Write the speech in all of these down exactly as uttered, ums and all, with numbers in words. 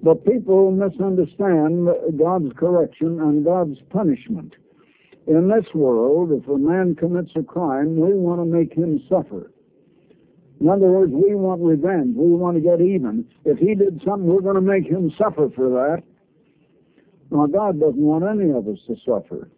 But people misunderstand God's correction and God's punishment. In this world, if a man commits a crime, we want to make him suffer. In other words, we want revenge. We want to get even. If he did something, we're going to make him suffer for that. Now, God doesn't want any of us to suffer.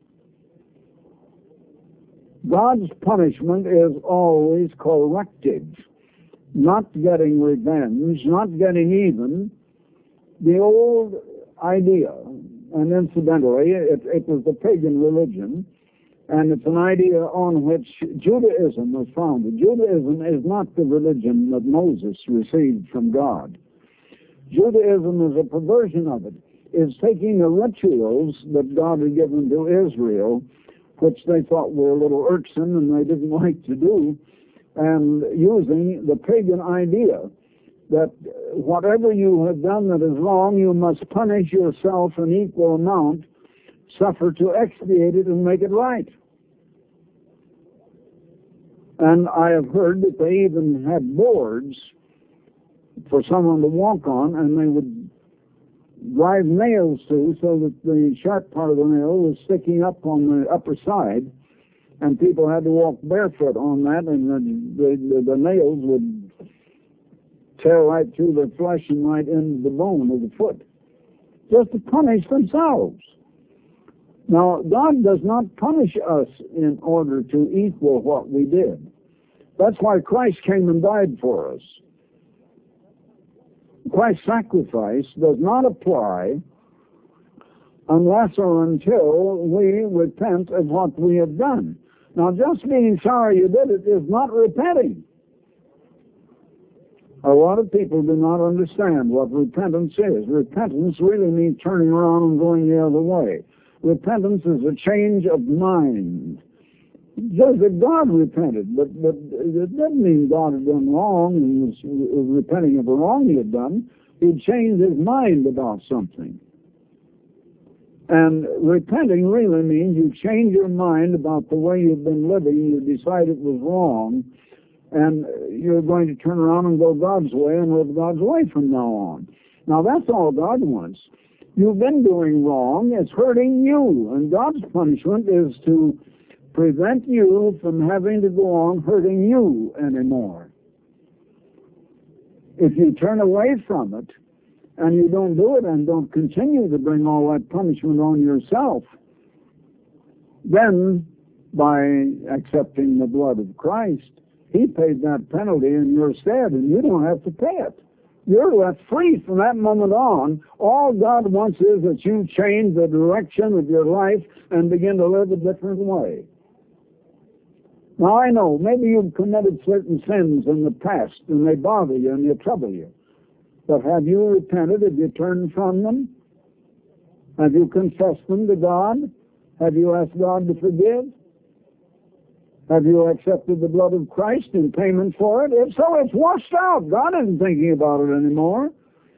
God's punishment is always corrective, not getting revenge, not getting even. The old idea, and incidentally, it, it was the pagan religion, and it's an idea on which Judaism was founded. Judaism is not the religion that Moses received from God. Judaism is a perversion of it. It's taking the rituals that God had given to Israel, which they thought were a little irksome and they didn't like to do, and using the pagan idea that whatever you have done that is wrong, you must punish yourself an equal amount, suffer to expiate it and make it right. And I have heard that they even had boards for someone to walk on, and they would drive nails to so that the sharp part of the nail was sticking up on the upper side, and people had to walk barefoot on that, and the, the, the nails would tear right through their flesh and right into the bone of the foot, just to punish themselves. Now, God does not punish us in order to equal what we did. That's why Christ came and died for us. Christ's sacrifice does not apply unless or until we repent of what we have done. Now, just being sorry you did it is not repenting. A lot of people do not understand what repentance is. Repentance really means turning around and going the other way. Repentance is a change of mind. Just that God repented, but, but it doesn't mean God had done wrong and was, was repenting of the wrong he had done. He'd changed his mind about something. And repenting really means you change your mind about the way you've been living. You decide it was wrong, and you're going to turn around and go God's way and live God's way from now on. Now, that's all God wants. You've been doing wrong. It's hurting you. And God's punishment is to prevent you from having to go on hurting you anymore. If you turn away from it, and you don't do it and don't continue to bring all that punishment on yourself, then by accepting the blood of Christ, he paid that penalty in your stead, and you don't have to pay it. You're left free from that moment on. All God wants is that you change the direction of your life and begin to live a different way. Now, I know, maybe you've committed certain sins in the past, and they bother you and they trouble you. But have you repented? Have you turned from them? Have you confessed them to God? Have you asked God to forgive? Have you accepted the blood of Christ in payment for it? If so, it's washed out. God isn't thinking about it anymore.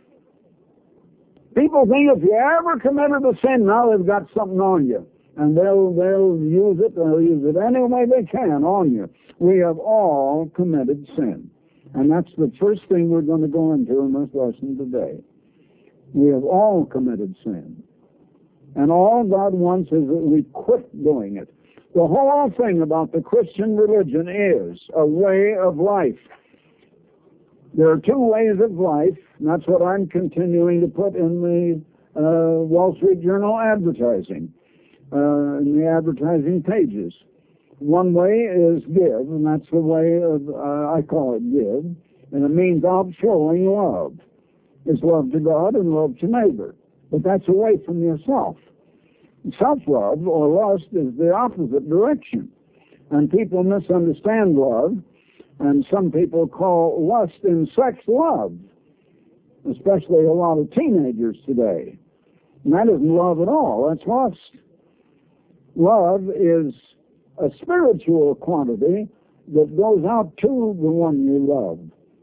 People think if you ever committed a sin, now they've got something on you. And they'll, they'll use it, they'll use it any way they can on you. We have all committed sin. And that's the first thing we're going to go into in this lesson today. We have all committed sin. And all God wants is that we quit doing it. The whole thing about the Christian religion is a way of life. There are two ways of life, and that's what I'm continuing to put in the uh, Wall Street Journal advertising, uh, in the advertising pages. One way is give, and that's the way of, uh, I call it give, and it means outflowing love. It's love to God and love to neighbor, but that's away from yourself. Self-love or lust is the opposite direction, and people misunderstand love, and some people call lust in sex love, especially a lot of teenagers today. And that isn't love at all, that's lust. Love is a spiritual quantity that goes out to the one you love,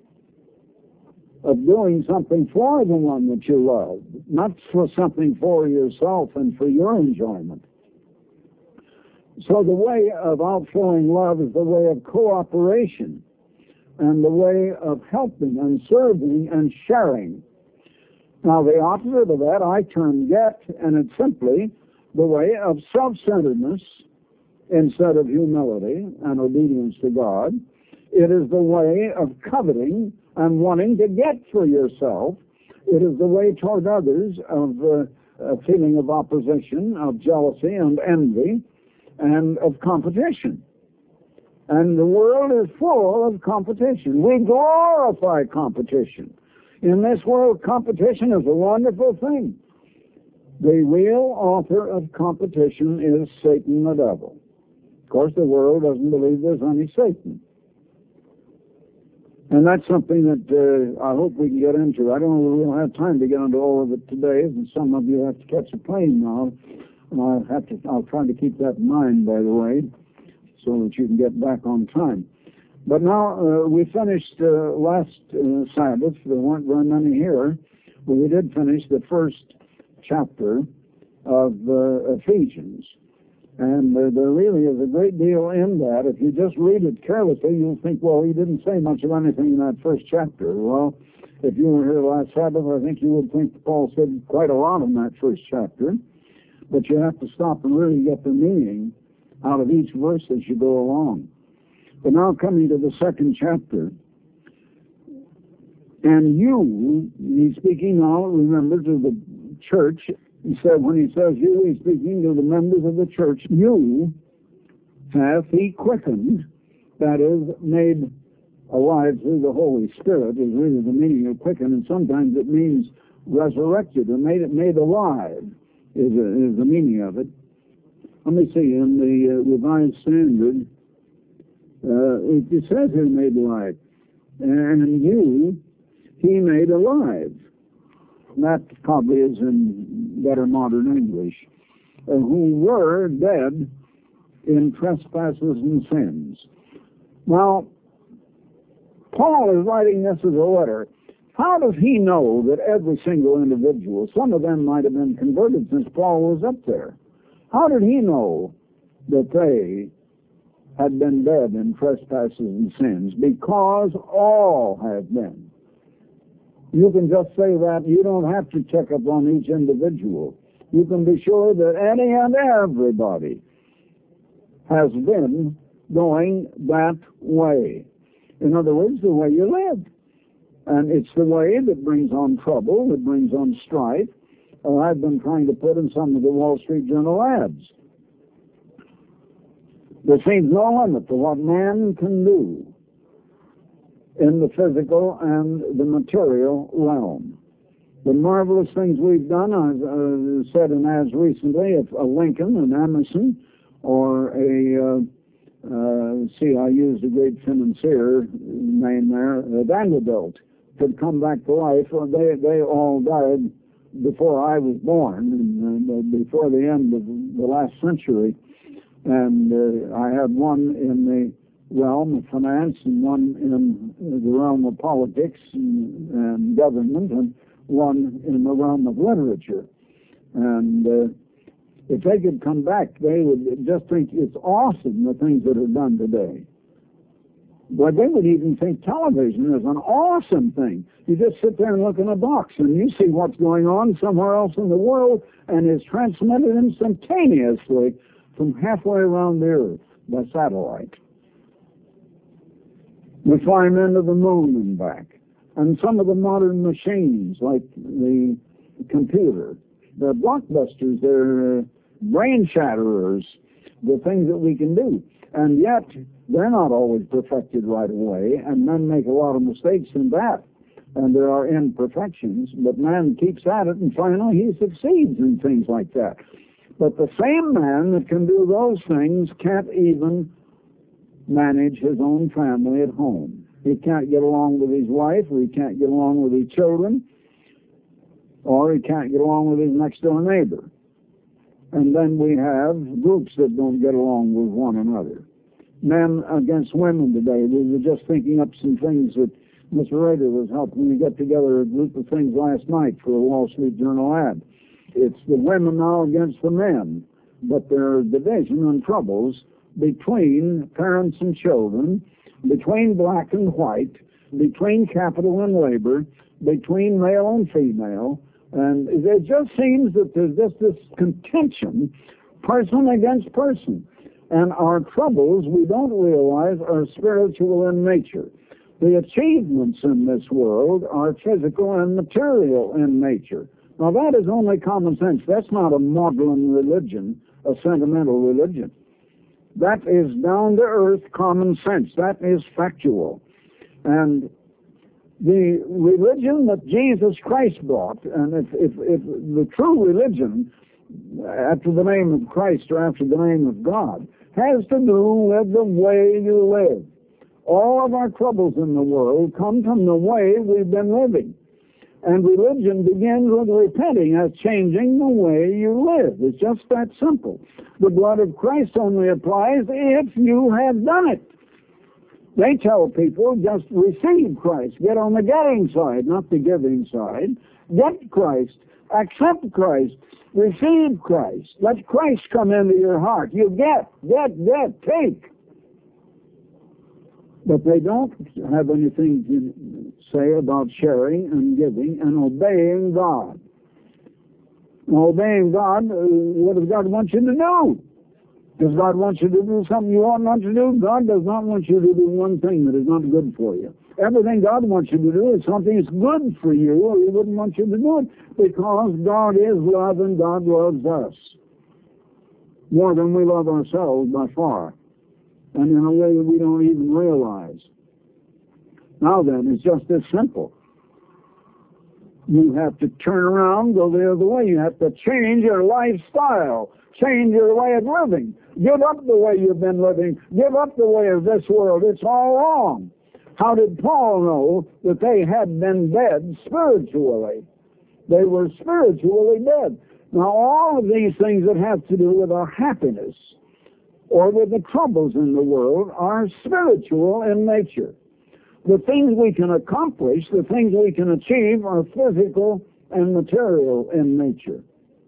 of doing something for the one that you love, not for something for yourself and for your enjoyment. So the way of outflowing love is the way of cooperation and the way of helping and serving and sharing. Now, the opposite of that, I term get, and it's simply the way of self-centeredness instead of humility and obedience to God. It is the way of coveting and wanting to get for yourself. It is the way toward others of uh, a feeling of opposition, of jealousy and envy, and of competition. And the world is full of competition. We glorify competition. In this world, competition is a wonderful thing. The real author of competition is Satan the devil. Of course, the world doesn't believe there's any Satan. And that's something that uh, I hope we can get into. I don't know if we'll have time to get into all of it today, and some of you have to catch a plane now. And I'll have to, I'll try to keep that in mind, by the way, so that you can get back on time. But now, uh, we finished uh, last uh, Sabbath. There weren't very many here. But we did finish the first chapter of uh, Ephesians. And uh, there really is a great deal in that. If you just read it carelessly, you'll think, well, he didn't say much of anything in that first chapter. Well, if you were here last Sabbath, I think you would think Paul said quite a lot in that first chapter. But you have to stop and really get the meaning out of each verse as you go along. But now coming to the second chapter, and you, he's speaking now, remember, to the church. He said, when he says you, he's speaking to the members of the church. You hath he quickened, that is, made alive through the Holy Spirit, is really the meaning of quicken, and sometimes it means resurrected, or made it made alive, is, a, is the meaning of it. Let me see, in the uh, Revised Standard, uh, it, it says he made alive, and you he made alive. That probably is in better modern English, uh, who were dead in trespasses and sins. Now, Paul is writing this as a letter. How does he know that every single individual, some of them might have been converted since Paul was up there, how did he know that they had been dead in trespasses and sins? Because all have been. You can just say that. You don't have to check up on each individual. You can be sure that any and everybody has been going that way. In other words, the way you live. And it's the way that brings on trouble, that brings on strife. Uh, I've been trying to put in some of the Wall Street Journal ads. There seems no limit to what man can do in the physical and the material realm. The marvelous things we've done, I've uh, said in ads recently, if a Lincoln, an Emerson, or a, uh, uh, see, I used a great financier name there, uh, Vanderbilt, could come back to life. Well, they, they all died before I was born, and, uh, before the end of the last century. And uh, I had one in the realm of finance and one in the realm of politics and, and government and one in the realm of literature. And uh, if they could come back, they would just think it's awesome, the things that are done today. But they would even think television is an awesome thing. You just sit there and look in a box and you see what's going on somewhere else in the world, and it's transmitted instantaneously from halfway around the earth by satellite. We fly men to the moon and back. And some of the modern machines, like the computer, they're blockbusters, they're uh, brain shatterers, the things that we can do. And yet, they're not always perfected right away, and men make a lot of mistakes in that. And there are imperfections, but man keeps at it, and finally he succeeds in things like that. But the same man that can do those things can't even manage his own family at home. He can't get along with his wife, or he can't get along with his children, or he can't get along with his next door neighbor. And then we have groups that don't get along with one another. Men against women today. We were just thinking up some things that Mister Rader was helping me get together a group of things last night for a Wall Street Journal ad. It's the women now against the men, but there are division and troubles between parents and children, between black and white, between capital and labor, between male and female, And it just seems that there's just this contention, person against person. And our troubles, we don't realize, are spiritual in nature. The achievements in this world are physical and material in nature. Now, that is only common sense. That's not a maudlin religion, a sentimental religion. That is down-to-earth common sense. That is factual. And the religion that Jesus Christ brought, and if, if, if the true religion, after the name of Christ or after the name of God, has to do with the way you live. All of our troubles in the world come from the way we've been living. And religion begins with repenting as changing the way you live. It's just that simple. The blood of Christ only applies if you have done it. They tell people, just receive Christ. Get on the getting side, not the giving side. Get Christ. Accept Christ. Receive Christ. Let Christ come into your heart. You get, get, get, take. But they don't have anything to say about sharing and giving and obeying God. Obeying God, uh, what does God want you to do? Does God want you to do something you ought not to do? God does not want you to do one thing that is not good for you. Everything God wants you to do is something that's good for you, or He wouldn't want you to do it, because God is love and God loves us more than we love ourselves by far, and in a way that we don't even realize. Now then, it's just this simple. You have to turn around, go the other way. You have to change your lifestyle, change your way of living. Give up the way you've been living. Give up the way of this world. It's all wrong. How did Paul know that they had been dead spiritually? They were spiritually dead. Now, all of these things that have to do with our happiness or with the troubles in the world are spiritual in nature. The things we can accomplish, the things we can achieve, are physical and material in nature.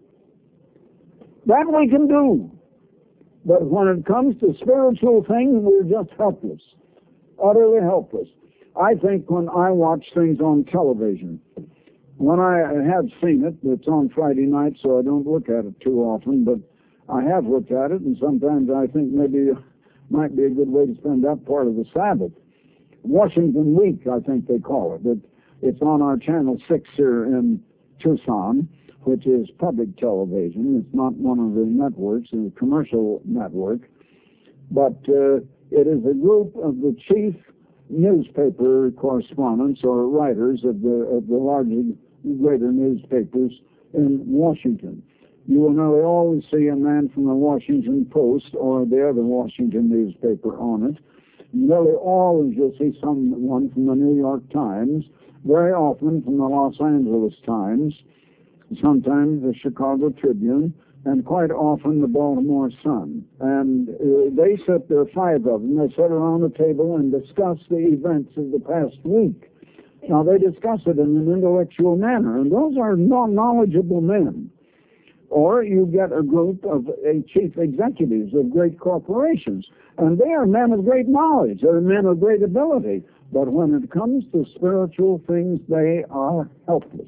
That we can do. But when it comes to spiritual things, we're just helpless. Utterly helpless. I think when I watch things on television, when I have seen it, it's on Friday night, so I don't look at it too often, but I have looked at it, and sometimes I think maybe it might be a good way to spend that part of the Sabbath. Washington Week, I think they call it. it. It's on our Channel six here in Tucson, which is public television. It's not one of the networks, it's a commercial network. But uh, it is a group of the chief newspaper correspondents or writers of the, of the larger, greater newspapers in Washington. You will nearly always see a man from the Washington Post or the other Washington newspaper on it. Nearly always you'll see someone from the New York Times, very often from the Los Angeles Times, sometimes the Chicago Tribune, and quite often the Baltimore Sun. And uh, they sit there, five of them, they sit around the table and discuss the events of the past week. Now, they discuss it in an intellectual manner, and those are non-knowledgeable men. Or you get a group of uh, chief executives of great corporations, and they are men of great knowledge, they're men of great ability, but when it comes to spiritual things, they are helpless.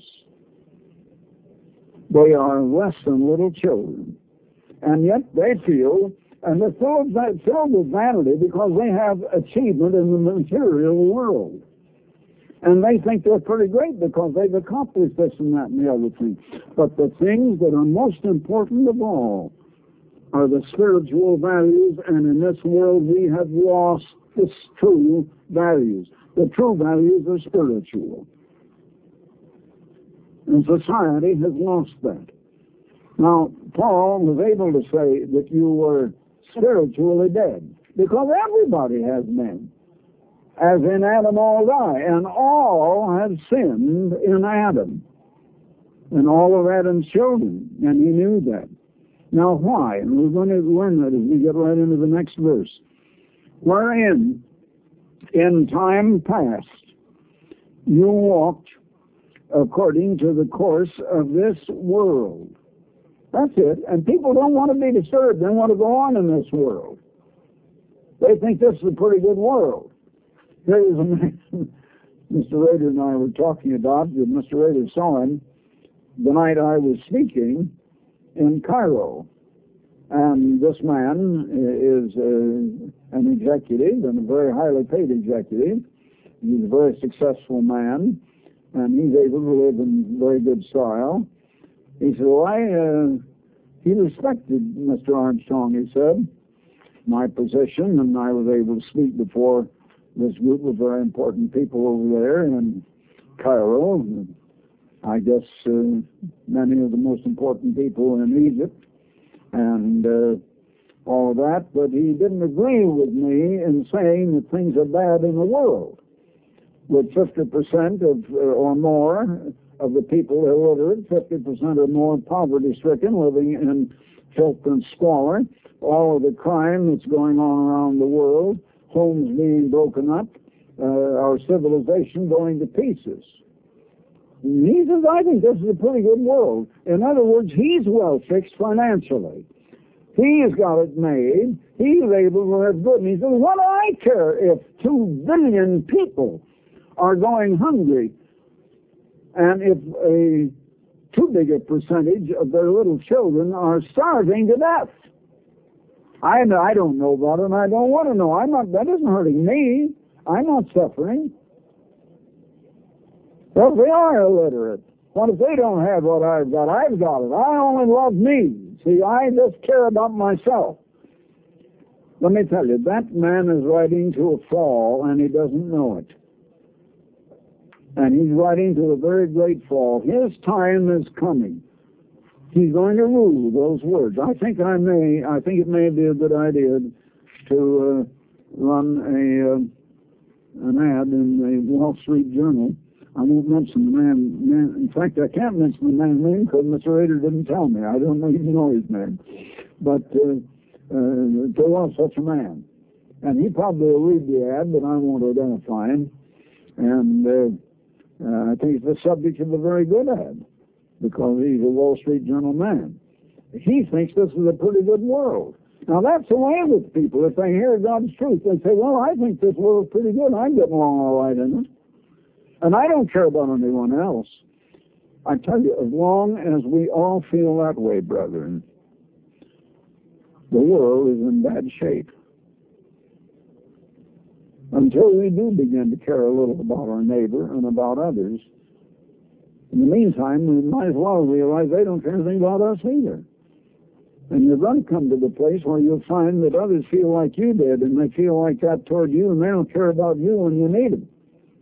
They are less than little children, and yet they feel, and they're filled, filled with vanity because they have achievement in the material world. And they think they're pretty great because they've accomplished this and that and the other thing. But the things that are most important of all are the spiritual values, and in this world we have lost the true values. The true values are spiritual. And society has lost that. Now, Paul was able to say that you were spiritually dead because everybody has been. As in Adam all die, and all have sinned in Adam, and all of Adam's children, and he knew that. Now why? And we're going to learn that as we get right into the next verse. Wherein, in time past, you walked according to the course of this world. That's it. And people don't want to be disturbed. They want to go on in this world. They think this is a pretty good world. There was a man Mister Rader and I were talking about, that Mister Rader saw him the night I was speaking in Cairo. And this man is uh, an executive, and a very highly paid executive. He's a very successful man, and he's able to live in very good style. He said, well, I, uh, he respected Mister Armstrong, he said, my position, and I was able to speak before this group of very important people over there in Cairo. I guess uh, many of the most important people in Egypt, and uh, all of that, but he didn't agree with me in saying that things are bad in the world. With fifty percent of, uh, or more of the people illiterate, fifty percent or more poverty-stricken, living in filth and squalor, all of the crime that's going on around the world, homes being broken up, uh, our civilization going to pieces. And he says, I think this is a pretty good world. In other words, he's well fixed financially. He's got it made. He's able to live good. And he says, what do I care if two billion people are going hungry, and if a too big a percentage of their little children are starving to death? I, I don't know about it, and I don't want to know. I'm not, that isn't hurting me. I'm not suffering. Well, if they are illiterate, what if they don't have what I've got? I've got it. I only love me. See, I just care about myself. Let me tell you, that man is riding to a fall, and he doesn't know it. And he's riding to a very great fall. His time is coming. He's going to rule those words. I think I may. I think it may be a good idea to uh, run a uh, an ad in the Wall Street Journal. I won't mention the man, man. In fact, I can't mention the man's name because Mister Rader didn't tell me. I don't even know his name. But uh, uh, there was such a man. And he probably will read the ad, but I won't identify him. And uh, uh, I think it's the subject of a very good ad, because he's a Wall Street Journal man. He thinks this is a pretty good world. Now, that's the way with people. If they hear God's truth, they say, well, I think this world's pretty good. I'm getting along all right in it. And I don't care about anyone else. I tell you, as long as we all feel that way, brethren, the world is in bad shape. Until we do begin to care a little about our neighbor and about others, in the meantime, we might as well realize they don't care anything about us either. And you're going to come to the place where you'll find that others feel like you did, and they feel like that toward you, and they don't care about you when you need them.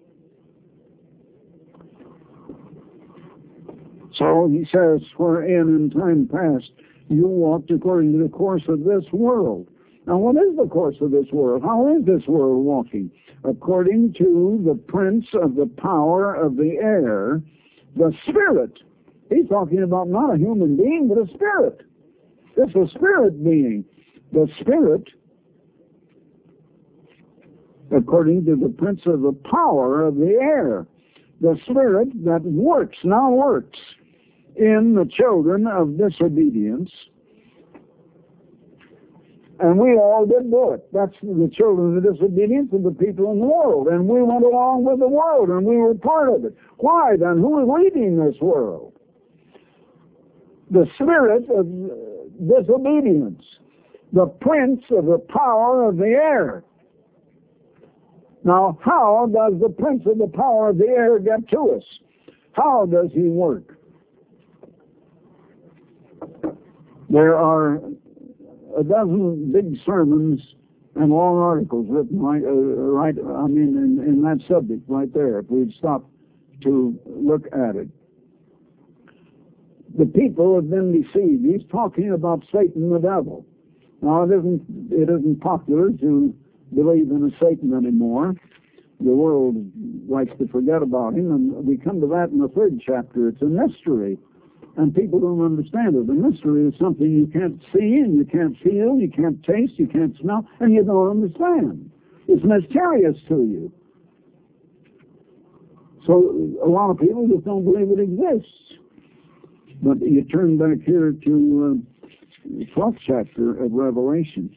So he says, wherein in time past you walked according to the course of this world. Now, what is the course of this world? How is this world walking? According to the prince of the power of the air, the spirit. He's talking about not a human being, but a spirit. It's a spirit being. The spirit, according to the prince of the power of the air, the spirit that works, now works, in the children of disobedience. And we all did do it. That's the children of disobedience of the people in the world. And we went along with the world, and we were part of it. Why then? Who is leading this world? The spirit of disobedience, the prince of the power of the air. Now, how does the prince of the power of the air get to us? How does he work? There are a dozen big sermons and long articles written right, uh, right I mean, in, in that subject right there, if we'd stop to look at it. The people have been deceived. He's talking about Satan the devil. Now, it isn't, it isn't popular to believe in a Satan anymore. The world likes to forget about him, and we come to that in the third chapter. It's a mystery, and people don't understand it. The mystery is something you can't see, and you can't feel, you can't taste, you can't smell, and you don't understand. It's mysterious to you. So a lot of people just don't believe it exists. But you turn back here to uh, the twelfth chapter of Revelation.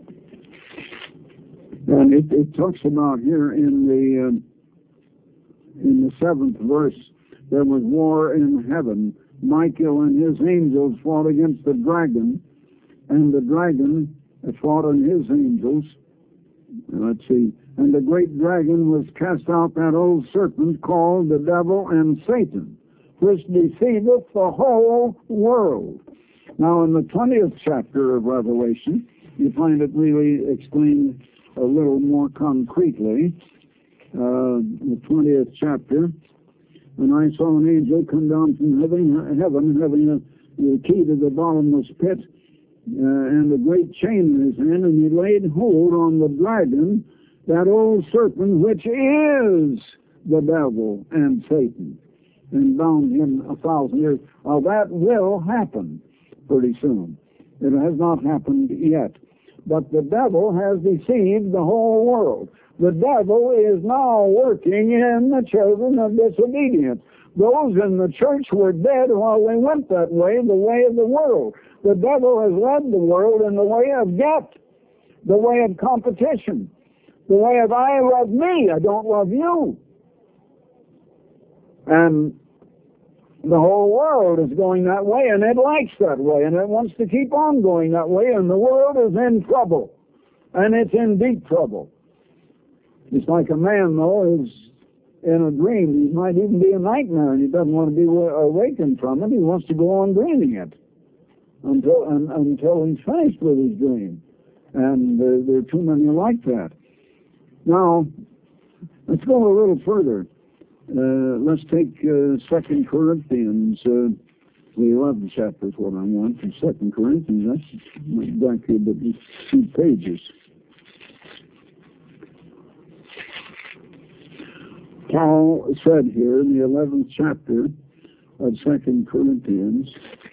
And it, it talks about here in the in the seventh verse, there was war in heaven. Michael and his angels fought against the dragon, and the dragon fought on his angels. Let's see. And the great dragon was cast out, that old serpent called the devil and Satan, which deceiveth the whole world. Now, in the twentieth chapter of Revelation, you find it really explained a little more concretely. Uh, the twentieth chapter, and I saw an angel come down from heaven, heaven having a, the key to the bottomless pit, uh, and a great chain in his hand, and he laid hold on the dragon, that old serpent, which is the devil and Satan, and bound him a thousand years. Now, that will happen pretty soon. It has not happened yet. But the devil has deceived the whole world. The devil is now working in the children of disobedience. Those in the church were dead while they went that way, the way of the world. The devil has led the world in the way of debt, the way of competition, the way of I love me, I don't love you. And the whole world is going that way, and it likes that way, and it wants to keep on going that way, and the world is in trouble, and it's in deep trouble. It's like a man, though, is in a dream. He might even be a nightmare, and he doesn't want to be awakened from it. He wants to go on dreaming it until un, until he's finished with his dream. And uh, there are too many like that. Now, let's go a little further. Uh, let's take uh, Second Corinthians, uh, the eleventh chapter is what I want, from Second Corinthians. That's back here, but just two pages. Paul said here in the eleventh chapter of Second Corinthians,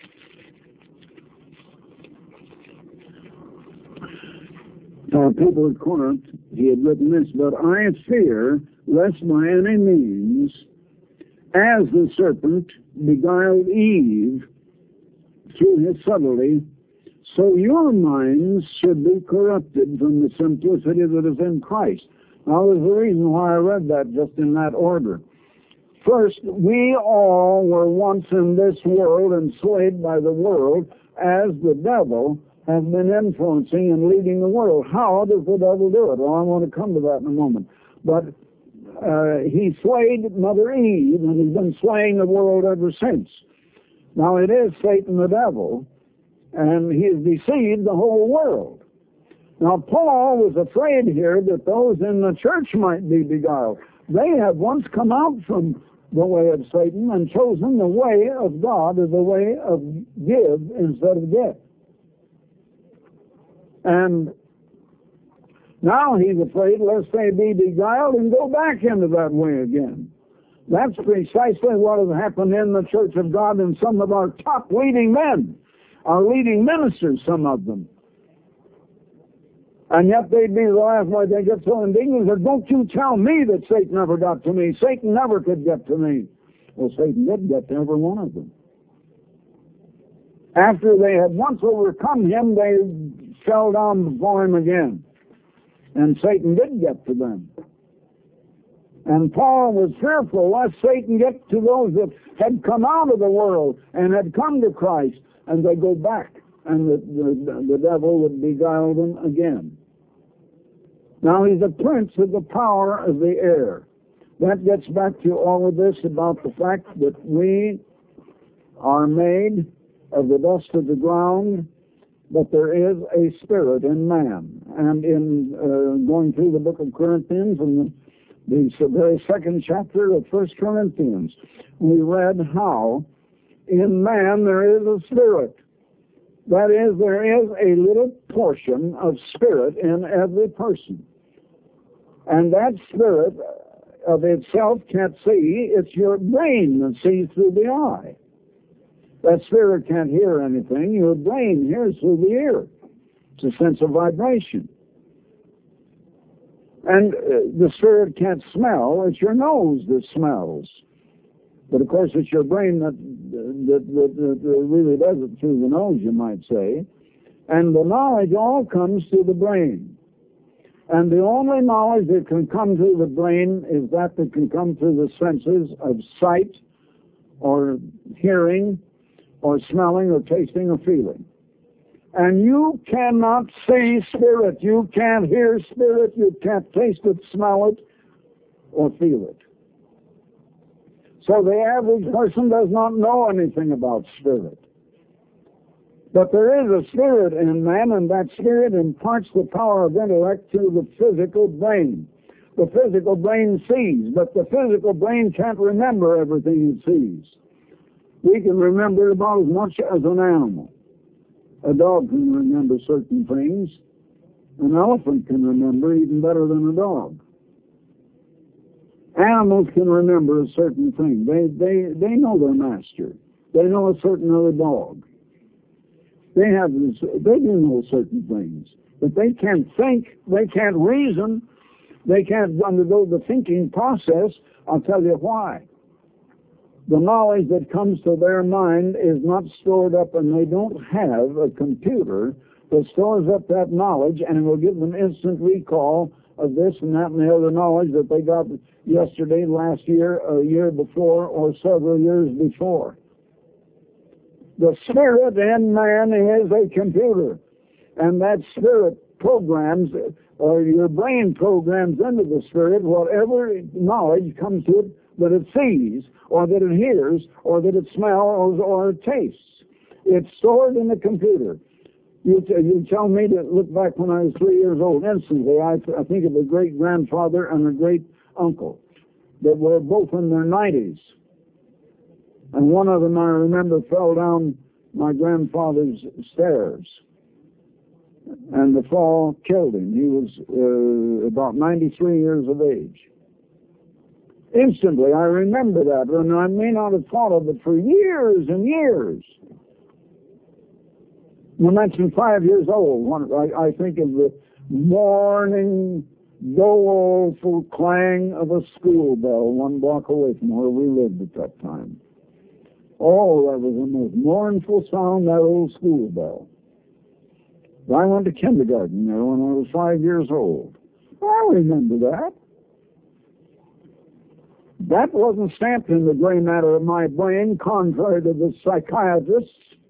uh, people at Corinth, he had written this, but I fear lest by any means, as the serpent beguiled Eve through his subtlety, so your minds should be corrupted from the simplicity that is in Christ. Now, there's a reason why I read that just in that order. First, we all were once in this world enslaved by the world, as the devil has been influencing and leading the world. How does the devil do it? Well, I want to come to that in a moment. But uh, he slayed Mother Eve, and he's been slaying the world ever since. Now, it is Satan the devil, and he has deceived the whole world. Now, Paul was afraid here that those in the church might be beguiled. They have once come out from the way of Satan and chosen the way of God as the way of give instead of get. And now he's afraid lest they be beguiled and go back into that way again. That's precisely what has happened in the Church of God, and some of our top leading men, our leading ministers, some of them. And yet they'd be the last why they get so indignant. They say, don't you tell me that Satan never got to me. Satan never could get to me. Well, Satan did get to every one of them. After they had once overcome him, they fell down before him again. And Satan did get to them. And Paul was fearful lest Satan get to those that had come out of the world and had come to Christ, and they go back, and the, the, the devil would beguile them again. Now, he's a prince of the power of the air. That gets back to all of this about the fact that we are made of the dust of the ground, but there is a spirit in man. And in uh, going through the book of Corinthians and the, the very second chapter of First Corinthians, we read how in man there is a spirit. That is, there is a little portion of spirit in every person. And that spirit of itself can't see. It's your brain that sees through the eye. That spirit can't hear anything. Your brain hears through the ear. It's a sense of vibration. And uh, the spirit can't smell. It's your nose that smells. But of course, it's your brain that, that, that, that, that really does it through the nose, you might say. And the knowledge all comes through the brain. And the only knowledge that can come through the brain is that that can come through the senses of sight or hearing or smelling or tasting or feeling. And you cannot see spirit. You can't hear spirit. You can't taste it, smell it, or feel it. So the average person does not know anything about spirit. But there is a spirit in man, and that spirit imparts the power of intellect to the physical brain. The physical brain sees, but the physical brain can't remember everything it sees. We can remember about as much as an animal. A dog can remember certain things. An elephant can remember even better than a dog. Animals can remember a certain thing. They, they, they know their master. They know a certain other dog. They have this, they do know certain things, but they can't think, they can't reason, they can't undergo the thinking process. I'll tell you why. The knowledge that comes to their mind is not stored up, and they don't have a computer that stores up that knowledge, and it will give them instant recall of this and that and the other knowledge that they got yesterday, last year, a year before, or several years before. The spirit in man is a computer, and that spirit programs, or your brain programs into the spirit whatever knowledge comes to it that it sees, or that it hears, or that it smells, or it tastes. It's stored in the computer. You, t- you tell me to look back when I was three years old. Instantly, I, th- I think of a great-grandfather and a great-uncle that were both in their nineties. And one of them, I remember, fell down my grandfather's stairs. And the fall killed him. He was uh, about ninety-three years of age. Instantly, I remember that, and I may not have thought of it for years and years. When I mentioned five years old, one, I, I think of the morning doleful clang of a school bell one block away from where we lived at that time. Oh, that was the most mournful sound, that old school bell. I went to kindergarten there when I was five years old. I remember that. That wasn't stamped in the gray matter of my brain, contrary to the psychiatrists.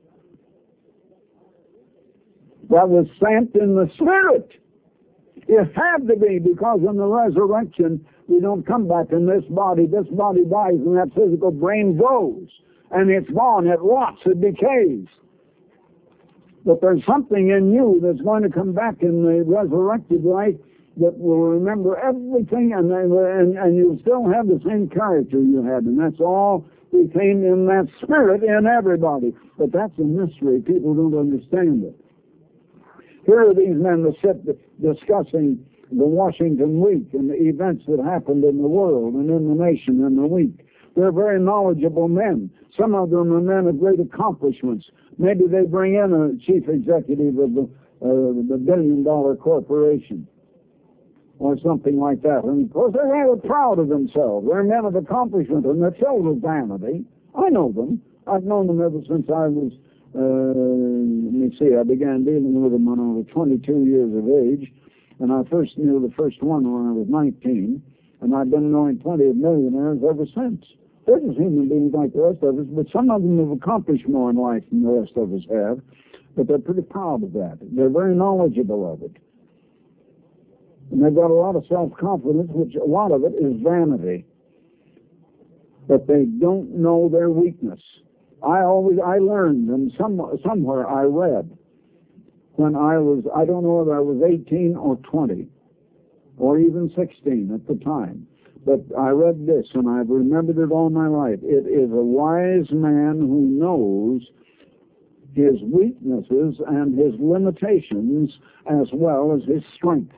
That was stamped in the spirit. It had to be, because in the resurrection, we don't come back in this body. This body dies, and that physical brain goes. And it's gone, it rots, it decays. But there's something in you that's going to come back in the resurrected life that will remember everything, and, and, and you'll still have the same character you had, and that's all retained in that spirit in everybody. But that's a mystery. People don't understand it. Here are these men that sit discussing the Washington Week and the events that happened in the world and in the nation in the week. They're very knowledgeable men. Some of them are men of great accomplishments. Maybe they bring in a chief executive of the, uh, the billion-dollar corporation or something like that. And, of course, they're rather proud of themselves. They're men of accomplishment, and they're filled with vanity. I know them. I've known them ever since I was, uh, let me see, I began dealing with them when I was twenty-two years of age, and I first knew the first one when I was nineteen, and I've been knowing plenty of millionaires ever since. They're just human beings like the rest of us, but some of them have accomplished more in life than the rest of us have, but they're pretty proud of that. They're very knowledgeable of it. And they've got a lot of self-confidence, which a lot of it is vanity. But they don't know their weakness. I always, I learned, and some, somewhere I read, when I was, I don't know whether I was eighteen or twenty, or even sixteen at the time, but I read this, and I've remembered it all my life. It is a wise man who knows his weaknesses and his limitations as well as his strengths.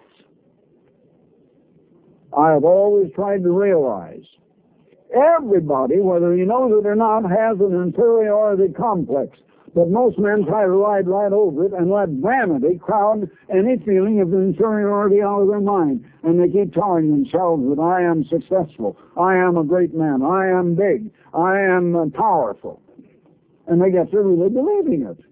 I have always tried to realize everybody, whether he knows it or not, has an inferiority complex. But most men try to ride right over it and let vanity crowd any feeling of inferiority out of their mind. And they keep telling themselves that I am successful, I am a great man, I am big, I am uh, powerful. And they get to really believing it.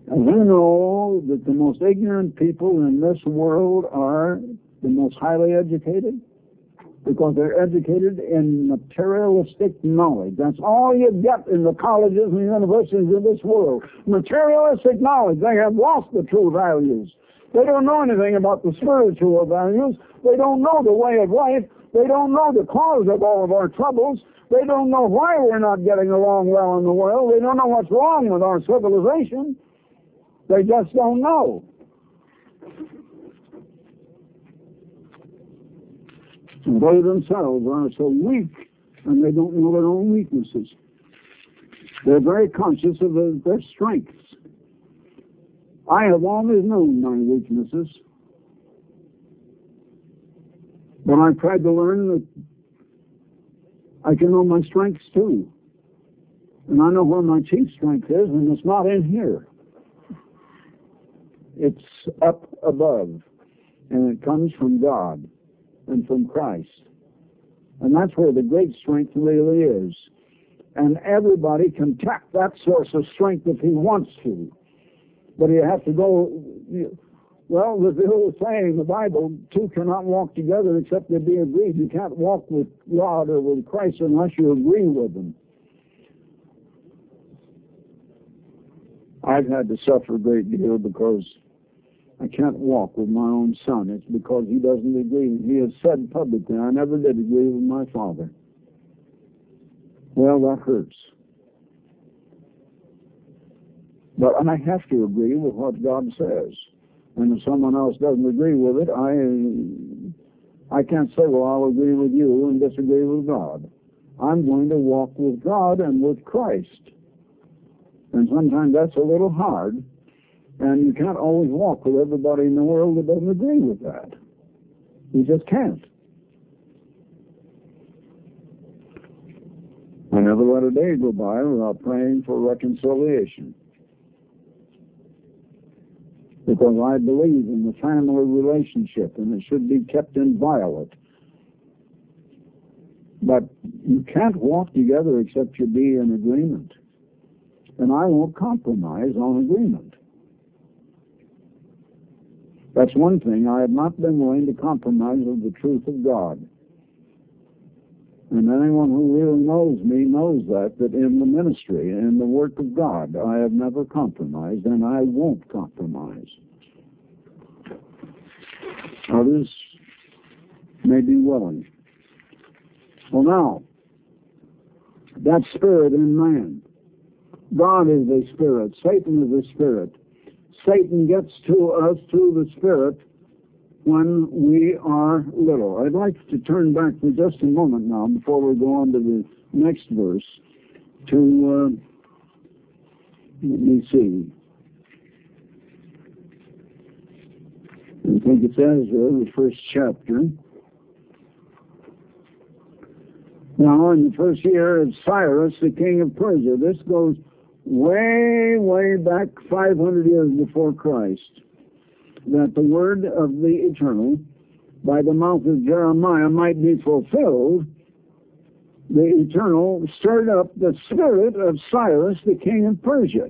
And we know that the most ignorant people in this world are the most highly educated, because they're educated in materialistic knowledge. That's all you get in the colleges and universities of this world. Materialistic knowledge. They have lost the true values. They don't know anything about the spiritual values. They don't know the way of life. They don't know the cause of all of our troubles. They don't know why we're not getting along well in the world. They don't know what's wrong with our civilization. They just don't know. And they themselves are so weak, and they don't know their own weaknesses. They're very conscious of their, their strengths. I have always known my weaknesses, but I've tried to learn that I can know my strengths too. And I know where my chief strength is, and it's not in here. It's up above, and it comes from God and from Christ. And that's where the great strength really is. And everybody can tap that source of strength if he wants to. But you have to go, well, there's the old saying in the Bible, two cannot walk together except they be agreed. You can't walk with God or with Christ unless you agree with them. I've had to suffer a great deal because I can't walk with my own son. It's because he doesn't agree. He has said publicly, I never did agree with my father. Well, that hurts. But I have to agree with what God says. And if someone else doesn't agree with it, I, I can't say, well, I'll agree with you and disagree with God. I'm going to walk with God and with Christ. And sometimes that's a little hard. And you can't always walk with everybody in the world that doesn't agree with that. You just can't. I never let a day go by without praying for reconciliation. Because I believe in the family relationship, and it should be kept inviolate. But you can't walk together except you be in agreement. And I won't compromise on agreement. That's one thing. I have not been willing to compromise with the truth of God. And anyone who really knows me knows that, that in the ministry, in the work of God, I have never compromised, and I won't compromise. Others may be willing. Well, now, that spirit in man. God is a spirit. Satan is a spirit. Satan gets to us through the Spirit when we are little. I'd like to turn back for just a moment now, before we go on to the next verse, to, uh, let me see. I think it's Ezra, the first chapter. Now, in the first year of Cyrus, the king of Persia, this goes way, way back five hundred years before Christ, that the word of the Eternal, by the mouth of Jeremiah, might be fulfilled. The Eternal stirred up the spirit of Cyrus, the king of Persia.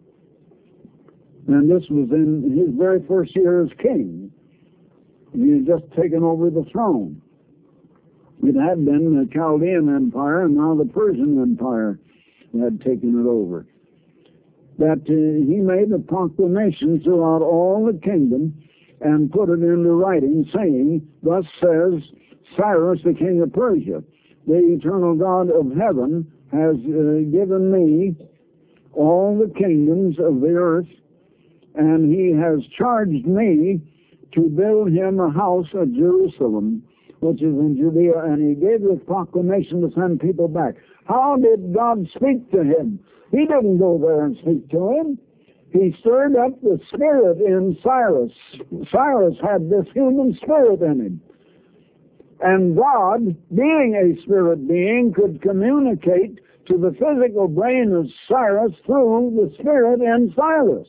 And this was in his very first year as king. He had just taken over the throne. It had been the Chaldean Empire, and now the Persian Empire had taken it over. That uh, he made a proclamation throughout all the kingdom and put it into writing, saying, thus says Cyrus, the king of Persia, the eternal God of heaven has uh, given me all the kingdoms of the earth, and he has charged me to build him a house at Jerusalem, which is in Judea, and he gave this proclamation to send people back. How did God speak to him? He didn't go there and speak to him. He stirred up the spirit in Cyrus. Cyrus had this human spirit in him. And God, being a spirit being, could communicate to the physical brain of Cyrus through the spirit in Cyrus.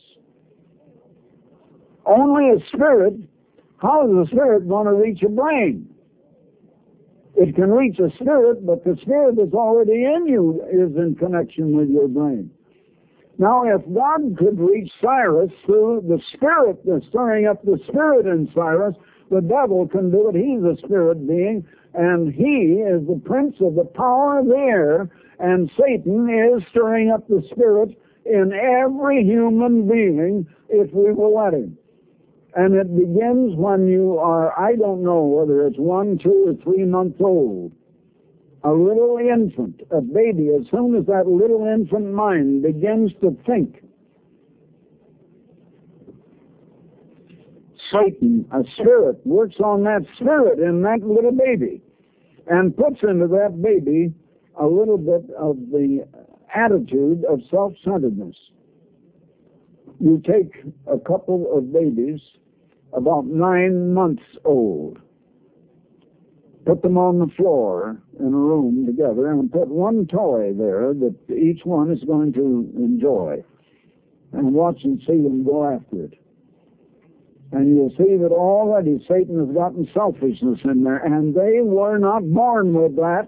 Only a spirit. How is a spirit going to reach a brain? It can reach a spirit, but the spirit that's already in you is in connection with your brain. Now, if God could reach Cyrus through the spirit, the stirring up the spirit in Cyrus, the devil can do it. He's a spirit being, and he is the prince of the power of the air, and Satan is stirring up the spirit in every human being if we will let him. And it begins when you are, I don't know whether it's one, two, or three months old. A little infant, a baby, as soon as that little infant mind begins to think, Satan, a spirit, works on that spirit in that little baby and puts into that baby a little bit of the attitude of self-centeredness. You take a couple of babies about nine months old, put them on the floor in a room together, and put one toy there that each one is going to enjoy, and watch and see them go after it. And you'll see that already Satan has gotten selfishness in there, and they were not born with that.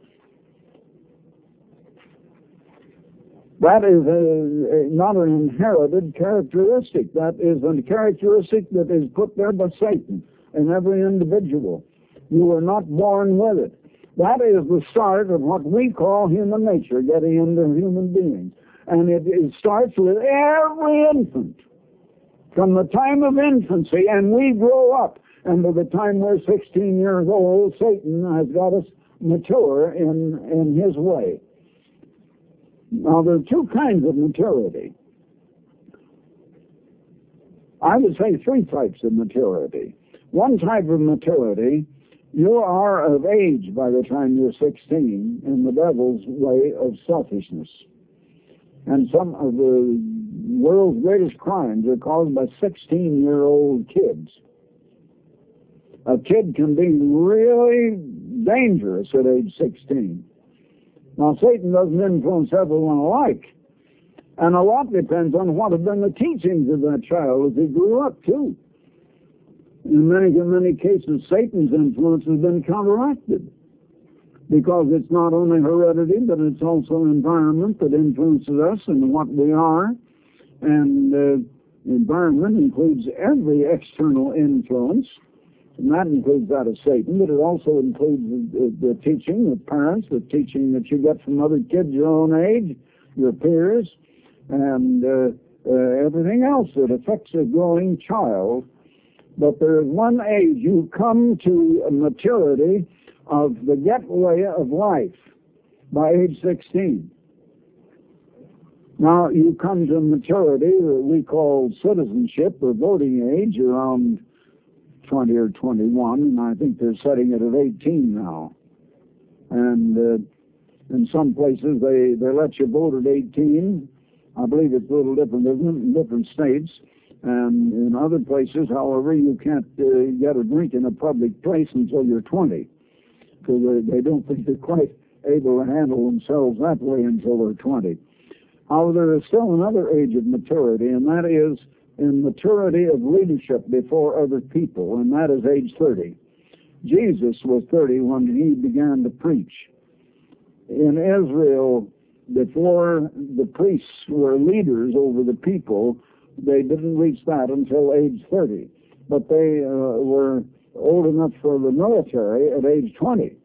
That is a, a, not an inherited characteristic. That is a characteristic that is put there by Satan in every individual. You were not born with it. That is the start of what we call human nature, getting into human beings. And it, it starts with every infant, from the time of infancy, and we grow up. And by the time we're sixteen years old, Satan has got us mature in, in his way. Now, there are two kinds of maturity. I would say three types of maturity. One type of maturity, you are of age by the time you're sixteen in the devil's way of selfishness. And some of the world's greatest crimes are caused by sixteen-year-old kids. A kid can be really dangerous at age sixteen. Now, Satan doesn't influence everyone alike. And a lot depends on what have been the teachings of that child as he grew up, too. In many, in many cases, Satan's influence has been counteracted, because it's not only heredity, but it's also environment that influences us and what we are. And uh, environment includes every external influence, and that includes that of Satan, but it also includes the, the, the teaching of parents, the teaching that you get from other kids your own age, your peers, and uh, uh, everything else that affects a growing child. But there is one age you come to a maturity of the getaway of life by age sixteen. Now, you come to maturity that we call citizenship or voting age around twenty or twenty-one, and I think they're setting it at eighteen now. And uh, in some places they, they let you vote at eighteen. I believe it's a little different, isn't it, in different states. And in other places, however, you can't uh, get a drink in a public place until you're twenty, because they, they don't think they're quite able to handle themselves that way until they're twenty. However, there is still another age of maturity, and that is in maturity of leadership before other people, and that is age thirty. Jesus was thirty when he began to preach. In Israel, before the priests were leaders over the people, they didn't reach that until age thirty. But they uh, were old enough for the military at age twenty.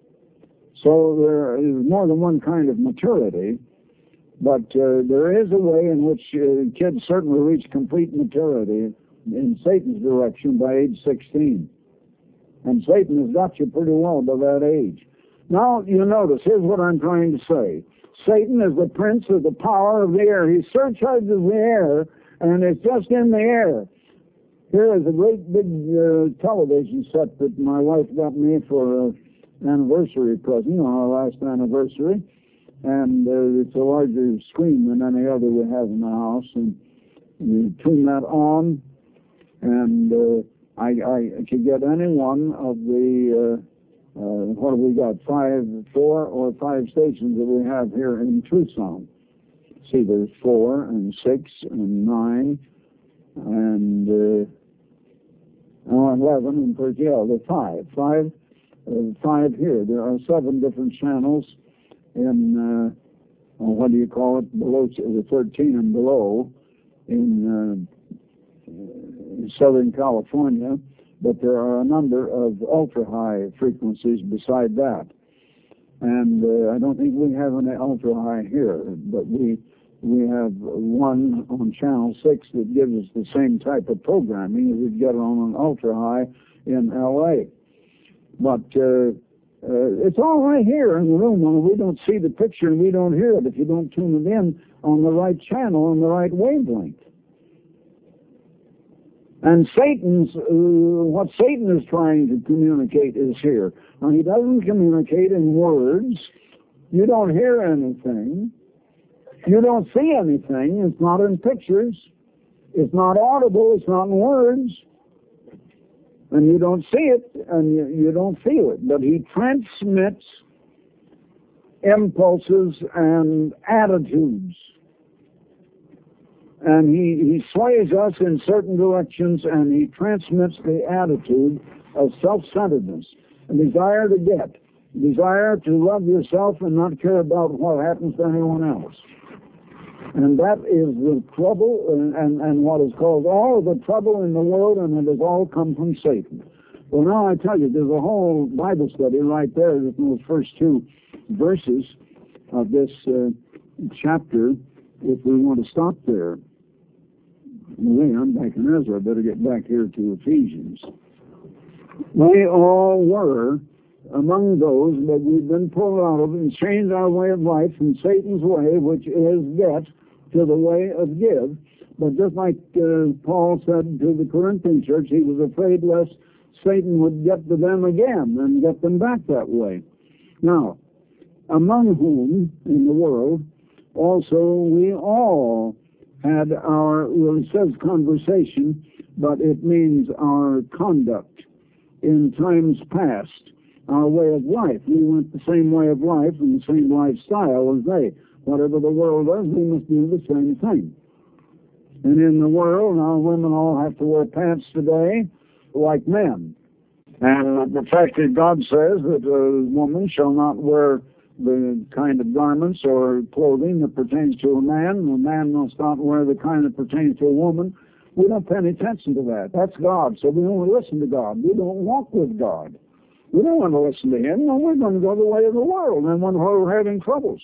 So there is more than one kind of maturity. But uh, there is a way in which uh, kids certainly reach complete maturity in Satan's direction by age sixteen. And Satan has got you pretty well by that age. Now, you notice, here's what I'm trying to say. Satan is the prince of the power of the air. He surcharges the air, and it's just in the air. Here is a great big uh, television set that my wife got me for an anniversary present on our last anniversary. And uh, it's a larger screen than any other we have in the house. And you tune that on, and uh, I, I could get any one of the, uh, uh, what have we got, five, four or five stations that we have here in Tucson. See, there's four and six and nine and uh, oh, eleven and thirteen. Yeah, there are five. Five, uh, five here. There are seven different channels in or what do you call it, below the thirteen and below in uh, Southern California, but there are a number of ultra-high frequencies beside that. And uh, I don't think we have an ultra-high here, but we we have one on Channel six that gives us the same type of programming as we'd get on an ultra-high in L A. But uh, uh, it's all right here in the room when we don't see the picture and we don't hear it if you don't tune it in on the right channel, on the right wavelength. And Satan's, uh, what Satan is trying to communicate is here. Now, he doesn't communicate in words. You don't hear anything. You don't see anything. It's not in pictures. It's not audible. It's not in words. And you don't see it, and you, you don't feel it. But he transmits impulses and attitudes. And he, he sways us in certain directions, and he transmits the attitude of self-centeredness, a desire to get, desire to love yourself and not care about what happens to anyone else. And that is the trouble, and, and, and what is called all of the trouble in the world, and it has all come from Satan. Well, now I tell you, there's a whole Bible study right there in those first two verses of this uh, chapter, if we want to stop there. Well, I'm back in Ezra. I better get back here to Ephesians. We all were among those that we've been pulled out of and changed our way of life from Satan's way, which is get, to the way of give. But just like uh, Paul said to the Corinthian church, he was afraid lest Satan would get to them again and get them back that way. Now, among whom in the world also we all had our, well, it says conversation, but it means our conduct in times past, our way of life. We went the same way of life and the same lifestyle as they. Whatever the world does, we must do the same thing. And in the world, our women all have to wear pants today like men. And the fact that God says that a woman shall not wear the kind of garments or clothing that pertains to a man, and a man must not wear the kind that pertains to a woman, we don't pay any attention to that. That's God, so we only listen to God. We don't walk with God. We don't want to listen to Him. No, we're going to go the way of the world, and when we're having troubles.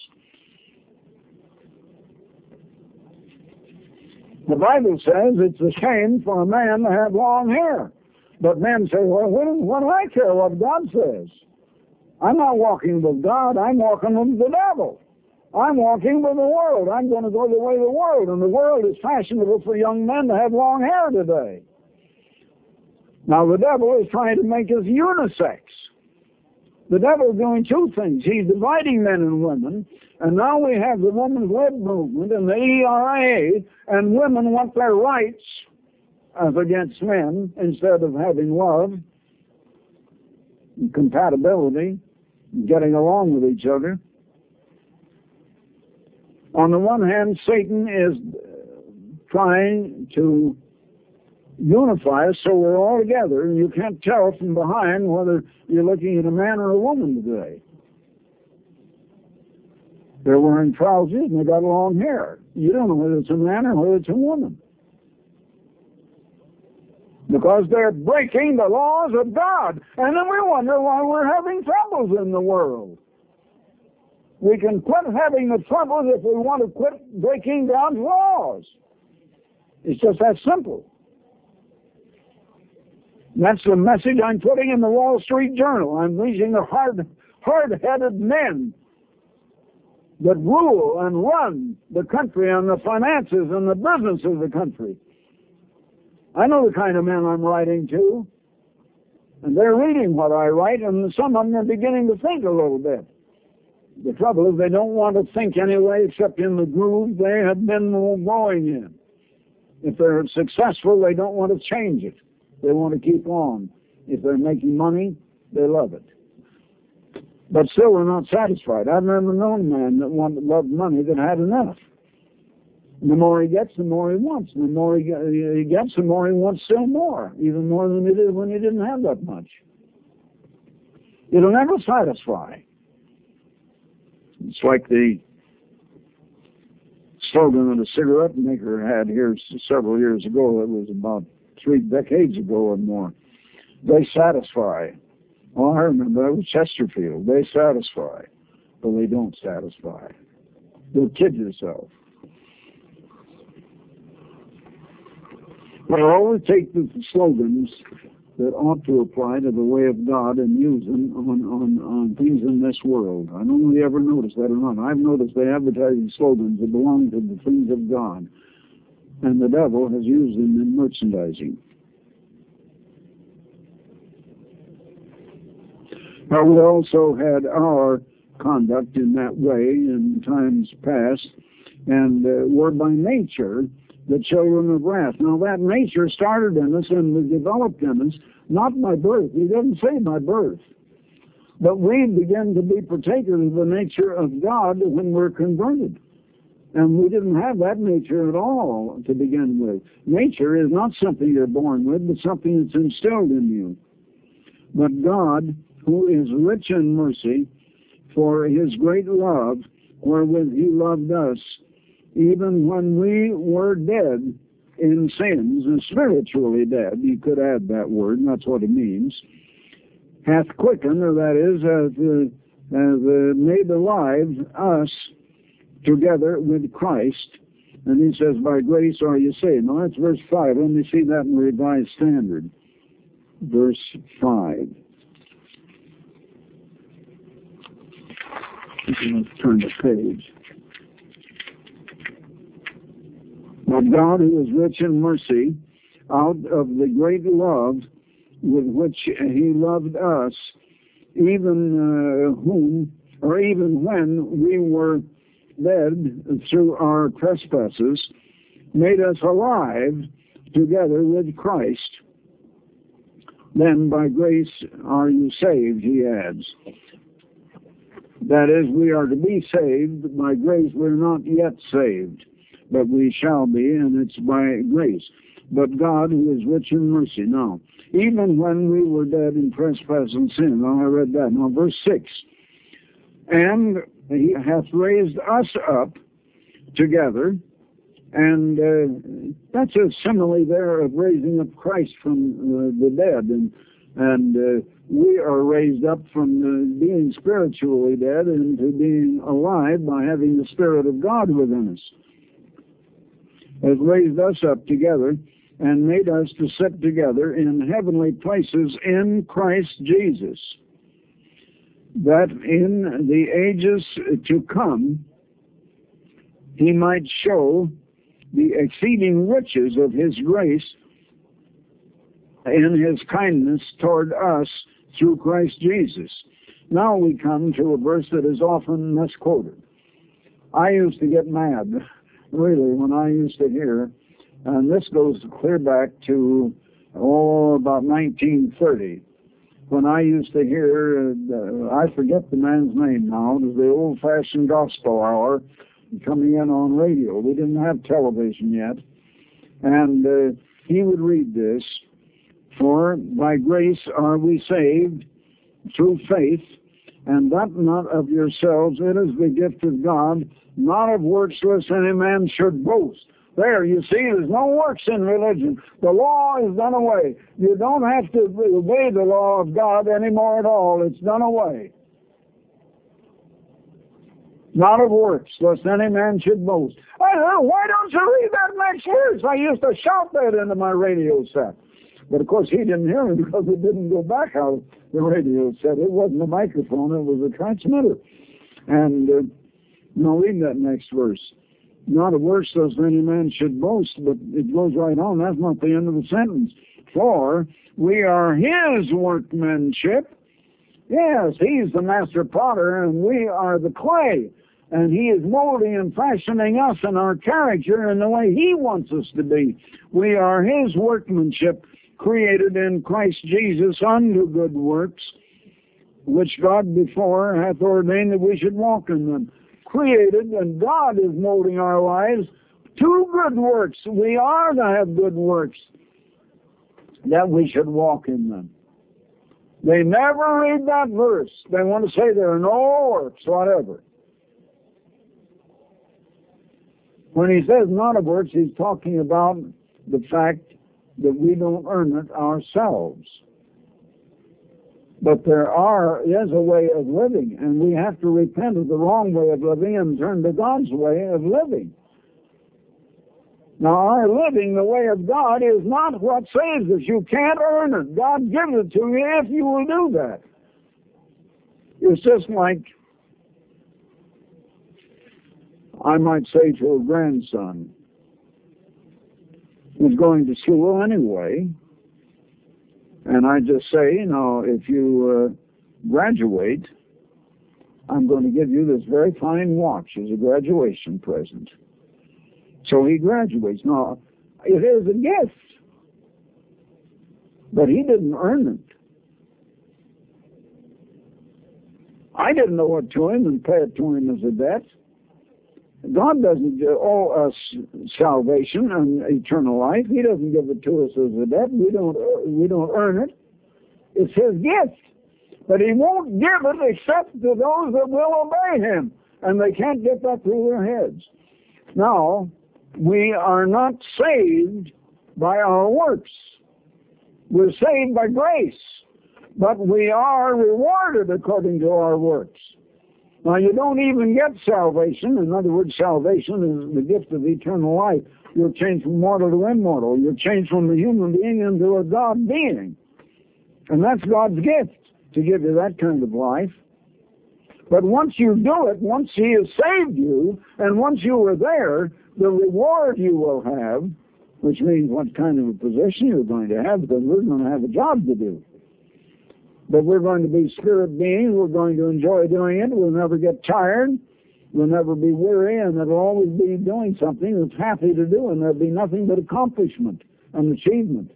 The Bible says it's a shame for a man to have long hair. But men say, well, what, what do I care what God says? I'm not walking with God. I'm walking with the devil. I'm walking with the world. I'm going to go the way of the world. And the world is fashionable for young men to have long hair today. Now, the devil is trying to make us unisex. The devil is doing two things. He's dividing men and women, and now we have the women's lib movement and the E R A, and women want their rights as against men instead of having love, and compatibility, and getting along with each other. On the one hand, Satan is trying to unify us so we're all together, and you can't tell from behind whether you're looking at a man or a woman today. They're wearing trousers and they got long hair. You don't know whether it's a man or whether it's a woman. Because they're breaking the laws of God. And then we wonder why we're having troubles in the world. We can quit having the troubles if we want to quit breaking God's laws. It's just that simple. That's the message I'm putting in the Wall Street Journal. I'm reaching the hard, hard-headed men that rule and run the country and the finances and the business of the country. I know the kind of men I'm writing to, and they're reading what I write, and some of them are beginning to think a little bit. The trouble is they don't want to think anyway except in the groove they have been growing in. If they're successful, they don't want to change it. They want to keep on. If they're making money, they love it. But still, they're not satisfied. I've never known a man that wanted, loved money that had enough. And the more he gets, the more he wants. And the more he gets, the more he wants still more, even more than he did when he didn't have that much. It'll never satisfy. It's like the slogan that a cigarette maker had here several years ago. It was about three decades ago or more. They satisfy. Oh, I remember that was Chesterfield. They satisfy, but they don't satisfy. You'll kid yourself. But I always take the slogans that ought to apply to the way of God and use them on, on, on things in this world. I don't know if you ever noticed that or not. I've noticed they advertise slogans that belong to the things of God, and the devil has used them in merchandising. Now, we also had our conduct in that way in times past, and uh, were by nature the children of wrath. Now, that nature started in us and was developed in us, not by birth. He doesn't say by birth. But we begin to be partakers of the nature of God when we're converted. And we didn't have that nature at all to begin with. Nature is not something you're born with, but something that's instilled in you. But God, who is rich in mercy, for his great love, wherewith he loved us, even when we were dead in sins, and spiritually dead, you could add that word, and that's what it means, hath quickened, or that is, hath, uh, hath uh, made alive us together with Christ. And he says, by grace are you saved. Now that's verse five. Let me see that in the Revised Standard. Verse five. Let's turn the page. But God, who is rich in mercy, out of the great love with which he loved us, even uh, whom, or even when we were dead through our trespasses, made us alive together with Christ. Then by grace are you saved, he adds. That is, we are to be saved by grace. We're not yet saved, but we shall be, and it's by grace. But God, who is rich in mercy. Now, even when we were dead in trespass and sin, now I read that. Now, verse six. And he hath raised us up together, and uh, that's a simile there of raising up Christ from uh, the dead, and and uh, we are raised up from uh, being spiritually dead into being alive by having the Spirit of God within us. Has raised us up together and made us to sit together in heavenly places in Christ Jesus, that in the ages to come he might show the exceeding riches of his grace in his kindness toward us through Christ Jesus. Now we come to a verse that is often misquoted. I used to get mad, really, when I used to hear, and this goes clear back to, oh, about nineteen thirty, when I used to hear, uh, I forget the man's name now, it was the old-fashioned gospel hour coming in on radio. We didn't have television yet. And uh, he would read this, for by grace are we saved through faith, and that not of yourselves, it is the gift of God, not of works, lest any man should boast. There, you see, there's no works in religion. The law is done away. You don't have to obey the law of God anymore at all. It's done away. Not of works, lest any man should boast. I don't know, why don't you read that next verse? I used to shout that into my radio set. But of course he didn't hear me because it didn't go back out the radio set. It wasn't a microphone, it was a transmitter. And uh, now read that next verse. Not of works lest any man should boast, but it goes right on. That's not the end of the sentence. For we are his workmanship. Yes, he's the master potter, and we are the clay. And he is molding and fashioning us and our character in the way he wants us to be. We are his workmanship, created in Christ Jesus unto good works, which God before hath ordained that we should walk in them. Created, and God is molding our lives to good works. We are to have good works, that we should walk in them. They never read that verse. They want to say there are no works, whatever. When he says not of works, he's talking about the fact that we don't earn it ourselves. But there are is a way of living, and we have to repent of the wrong way of living and turn to God's way of living. Now, our living the way of God is not what saves us. You can't earn it. God gives it to you if you will do that. It's just like I might say to a grandson who's going to school anyway, and I just say, you know, if you uh, graduate, I'm going to give you this very fine watch as a graduation present. So he graduates. Now, it is a gift, but he didn't earn it. I didn't owe it to him and pay it to him as a debt. God doesn't owe us salvation and eternal life. He doesn't give it to us as a debt. We don't, we don't earn it. It's his gift. But he won't give it except to those that will obey him. And they can't get that through their heads. Now, we are not saved by our works. We're saved by grace. But we are rewarded according to our works. Now, you don't even get salvation. In other words, salvation is the gift of eternal life. You're changed from mortal to immortal. You're changed from a human being into a God being. And that's God's gift, to give you that kind of life. But once you do it, once he has saved you, and once you are there, the reward you will have, which means what kind of a position you're going to have, because we're going to have a job to do. But we're going to be spirit beings. We're going to enjoy doing it. We'll never get tired. We'll never be weary, and it'll always be doing something that's happy to do, and there'll be nothing but accomplishment and achievement.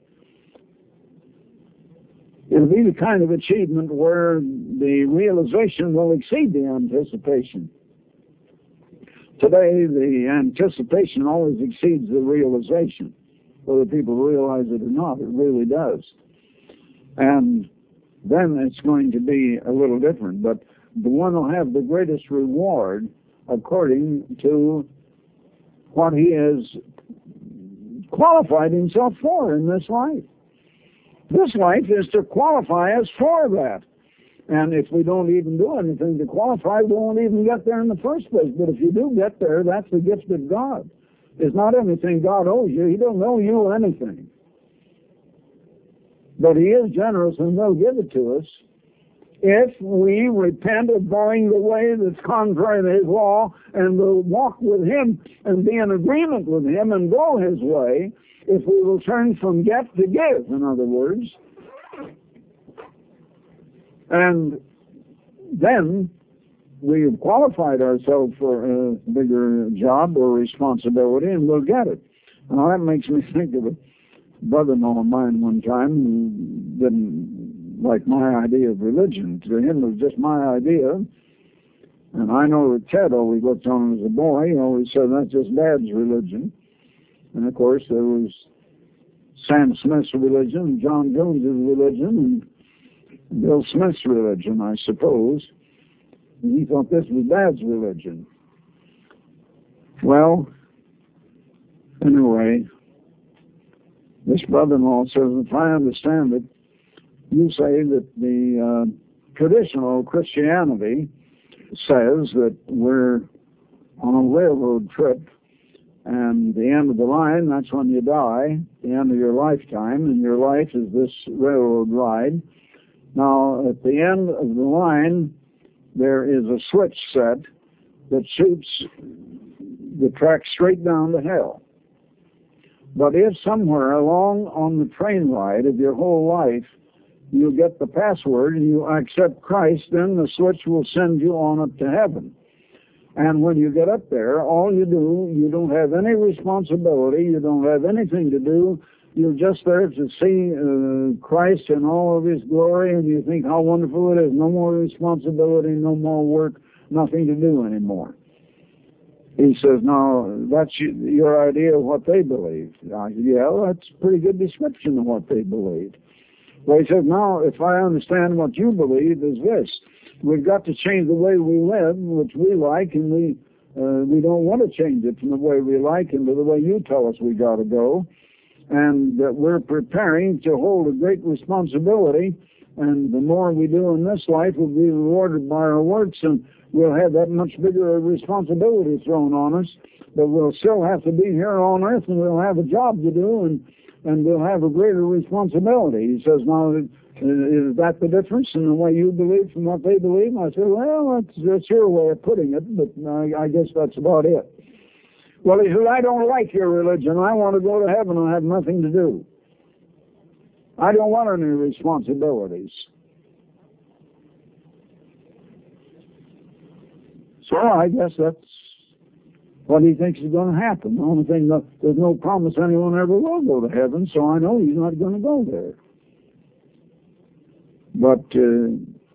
It'll be the kind of achievement where the realization will exceed the anticipation. Today, the anticipation always exceeds the realization. Whether people realize it or not, it really does. And then it's going to be a little different. But the one will have the greatest reward according to what he has qualified himself for in this life. This life is to qualify us for that. And if we don't even do anything to qualify, we won't even get there in the first place. But if you do get there, that's the gift of God. It's not anything God owes you. He don't owe you anything. But he is generous and will give it to us if we repent of going the way that's contrary to his law and will walk with him and be in agreement with him and go his way, if we will turn from get to give, in other words. And then we have qualified ourselves for a bigger job or responsibility, and we'll get it. Now, that makes me think of a brother-in-law of mine one time who didn't like my idea of religion. To him, it was just my idea. And I know that Ted always looked on him as a boy. He always said, that's just Dad's religion. And, of course, there was Sam Smith's religion, and John Jones's religion, and Bill Smith's religion, I suppose. And he thought this was Dad's religion. Well, anyway, this brother-in-law says, if I understand it, you say that the uh, traditional Christianity says that we're on a railroad trip, and the end of the line, that's when you die, the end of your lifetime, and your life is this railroad ride. Now, at the end of the line, there is a switch set that shoots the track straight down to hell. But if somewhere along on the train ride of your whole life, you get the password and you accept Christ, then the switch will send you on up to heaven. And when you get up there, all you do, you don't have any responsibility, you don't have anything to do, you're just there to see uh, Christ in all of his glory, and you think how wonderful it is. No more responsibility, no more work, nothing to do anymore. He says, now, that's your idea of what they believe. I said, yeah, well, that's a pretty good description of what they believed. Well, he said, now, if I understand what you believe is this. We've got to change the way we live, which we like, and we uh, we don't want to change it from the way we like into the way you tell us we got to go. And that we're preparing to hold a great responsibility, and the more we do in this life, we'll be rewarded by our works, and we'll have that much bigger responsibility thrown on us. But we'll still have to be here on earth, and we'll have a job to do, and and we'll have a greater responsibility. He says, now, is that the difference in the way you believe from what they believe? I said, well, that's, that's your way of putting it, but I, I guess that's about it. Well, he said, I don't like your religion. I want to go to heaven and have nothing to do. I don't want any responsibilities. So I guess that's what he thinks is going to happen. The only thing, that there's no promise anyone ever will go to heaven, so I know he's not going to go there. But uh,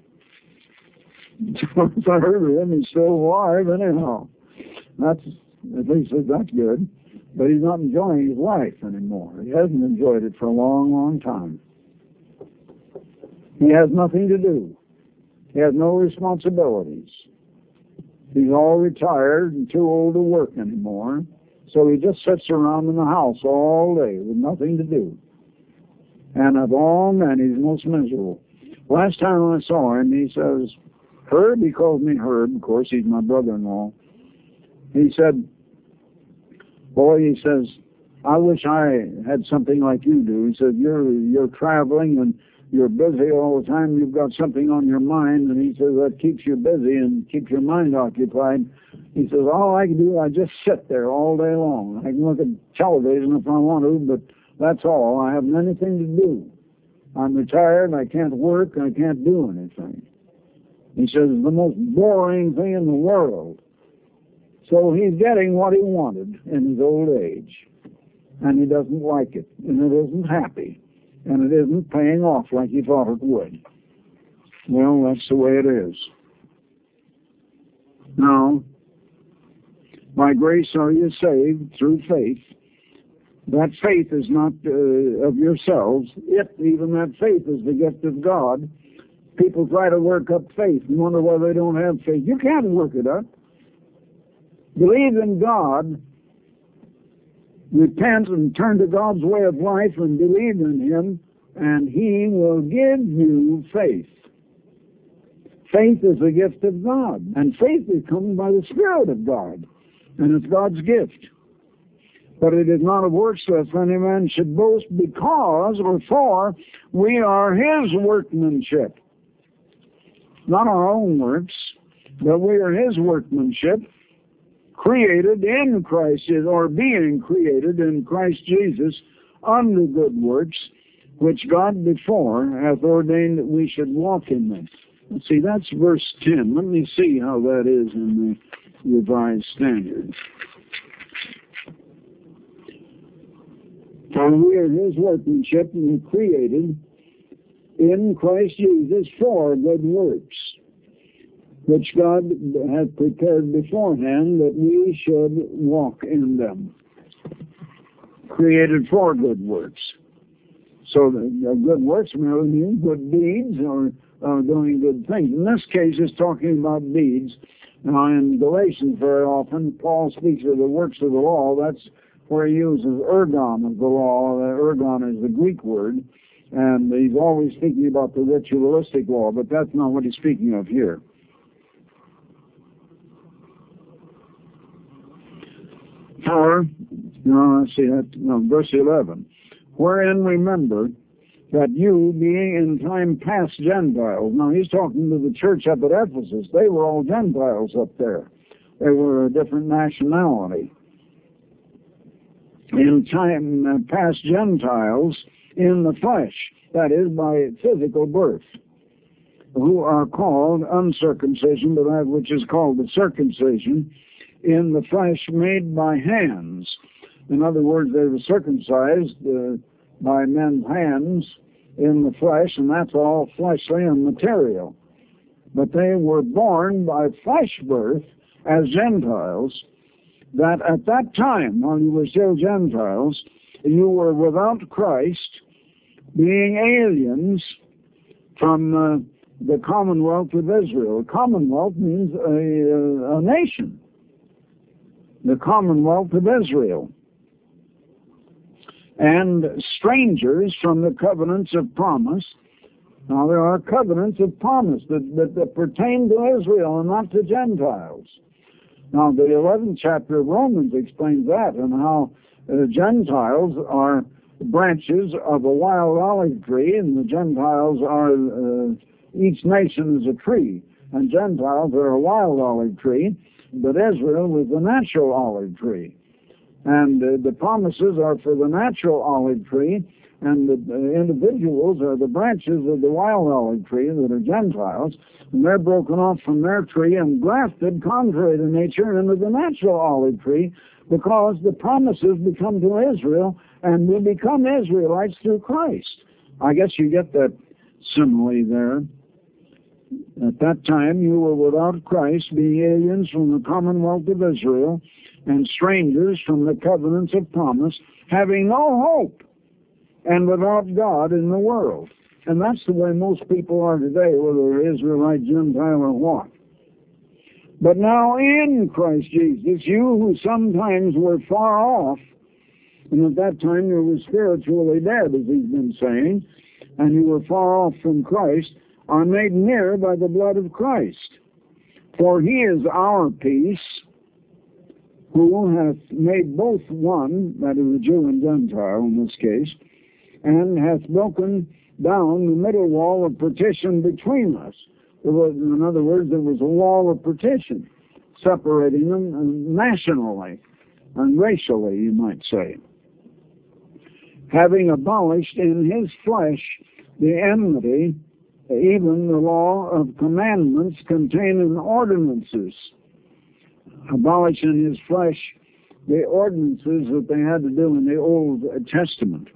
as I heard of him, he's still alive anyhow. That's At least that's good. But he's not enjoying his life anymore. He hasn't enjoyed it for a long, long time. He has nothing to do. He has no responsibilities. He's all retired and too old to work anymore. So he just sits around in the house all day with nothing to do. And of all men, he's most miserable. Last time I saw him, he says, Herb, he calls me Herb, of course, he's my brother-in-law. He said, boy, he says, I wish I had something like you do. He said, you're you're traveling and you're busy all the time. You've got something on your mind. And he says, that keeps you busy and keeps your mind occupied. He says, all I can do, I just sit there all day long. I can look at television if I want to, but that's all. I haven't anything to do. I'm retired. I can't work. I can't do anything. He says, it's the most boring thing in the world. So he's getting what he wanted in his old age, and he doesn't like it, and it isn't happy, and it isn't paying off like he thought it would. Well, that's the way it is. Now, by grace are you saved through faith. That faith is not uh, of yourselves. If even that faith is the gift of God, people try to work up faith and wonder why they don't have faith. You can't work it up. Believe in God, repent and turn to God's way of life and believe in Him, and He will give you faith. Faith is a gift of God, and faith is coming by the Spirit of God, and it's God's gift. But it is not of works lest any man should boast, because or for we are His workmanship. Not our own works, but we are His workmanship, created in Christ, or being created in Christ Jesus unto good works, which God before hath ordained that we should walk in them. Let's see, that's verse ten. Let me see how that is in the Revised Standard. For we are His workmanship, and created in Christ Jesus for good works, which God had prepared beforehand that we should walk in them. Created for good works. So the, the good works merely mean good deeds or uh, doing good things. In this case, it's talking about deeds. Now, in Galatians, very often, Paul speaks of the works of the law. That's where he uses ergon of the law. Uh, ergon is the Greek word. And he's always speaking about the ritualistic law, but that's not what he's speaking of here. For, no, let's see, that, no, verse eleven. Wherein remember that you, being in time past Gentiles. Now, he's talking to the church up at Ephesus. They were all Gentiles up there. They were a different nationality. In time uh, past Gentiles in the flesh, that is, by physical birth, who are called uncircumcision, but that which is called the circumcision, in the flesh made by hands. In other words, they were circumcised uh, by men's hands in the flesh, and that's all fleshly and material. But they were born by flesh birth as Gentiles, that at that time, while you were still Gentiles, you were without Christ, being aliens from uh, the commonwealth of Israel. Commonwealth means a, a, a nation. the commonwealth of Israel, and strangers from the covenants of promise. Now, there are covenants of promise that, that, that pertain to Israel and not to Gentiles. Now, the eleventh chapter of Romans explains that, and how uh, Gentiles are branches of a wild olive tree, and the Gentiles are, uh, each nation is a tree, and Gentiles are a wild olive tree, but Israel was the natural olive tree. And uh, the promises are for the natural olive tree, and the uh, individuals are the branches of the wild olive tree that are Gentiles, and they're broken off from their tree and grafted contrary to nature into the natural olive tree, because the promises become to Israel, and we become Israelites through Christ. I guess you get that simile there. At that time you were without Christ, being aliens from the commonwealth of Israel, and strangers from the covenants of promise, having no hope, and without God in the world. And that's the way most people are today, whether they're Israelite, Gentile, or what. But now in Christ Jesus, you who sometimes were far off, and at that time you were spiritually dead, as he's been saying, and you were far off from Christ, are made near by the blood of Christ. For he is our peace, who hath made both one, that is the Jew and Gentile in this case, and hath broken down the middle wall of partition between us. There was, in other words, there was a wall of partition separating them nationally and racially, you might say. Having abolished in his flesh the enmity, even the law of commandments contained in ordinances. Abolish in his flesh the ordinances that they had to do in the Old Testament,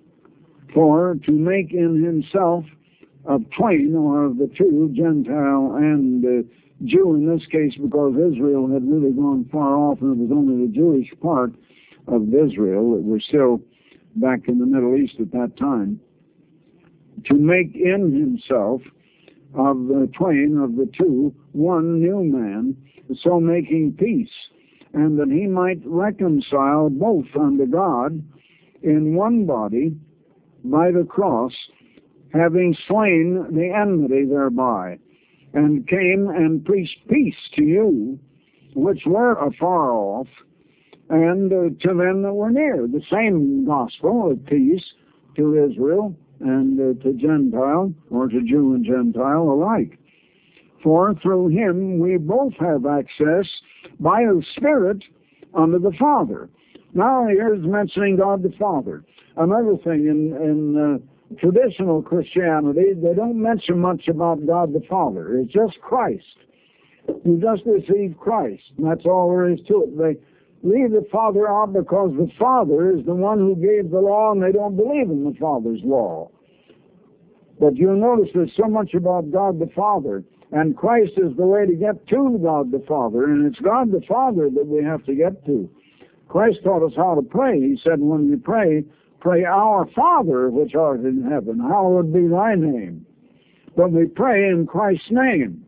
for to make in himself of twain, or of the two, Gentile and uh, Jew in this case, because Israel had really gone far off, and it was only the Jewish part of Israel that were still back in the Middle East at that time, to make in himself of the twain, of the two, one new man, so making peace, and that he might reconcile both unto God in one body by the cross, having slain the enmity thereby, and came and preached peace to you, which were afar off, and uh, to them that were near. The same gospel of peace to Israel and uh, to Gentile, or to Jew and Gentile alike. For through him we both have access by the Spirit unto the Father. Now here's mentioning God the Father. Another thing, in, in uh, traditional Christianity, they don't mention much about God the Father. It's just Christ. You just receive Christ, and that's all there is to it. They leave the Father out because the Father is the one who gave the law, and they don't believe in the Father's law. But you'll notice there's so much about God the Father, and Christ is the way to get to God the Father, and it's God the Father that we have to get to. Christ taught us how to pray. He said, when you pray, pray, Our Father which art in heaven, hallowed be thy name. But we pray in Christ's name.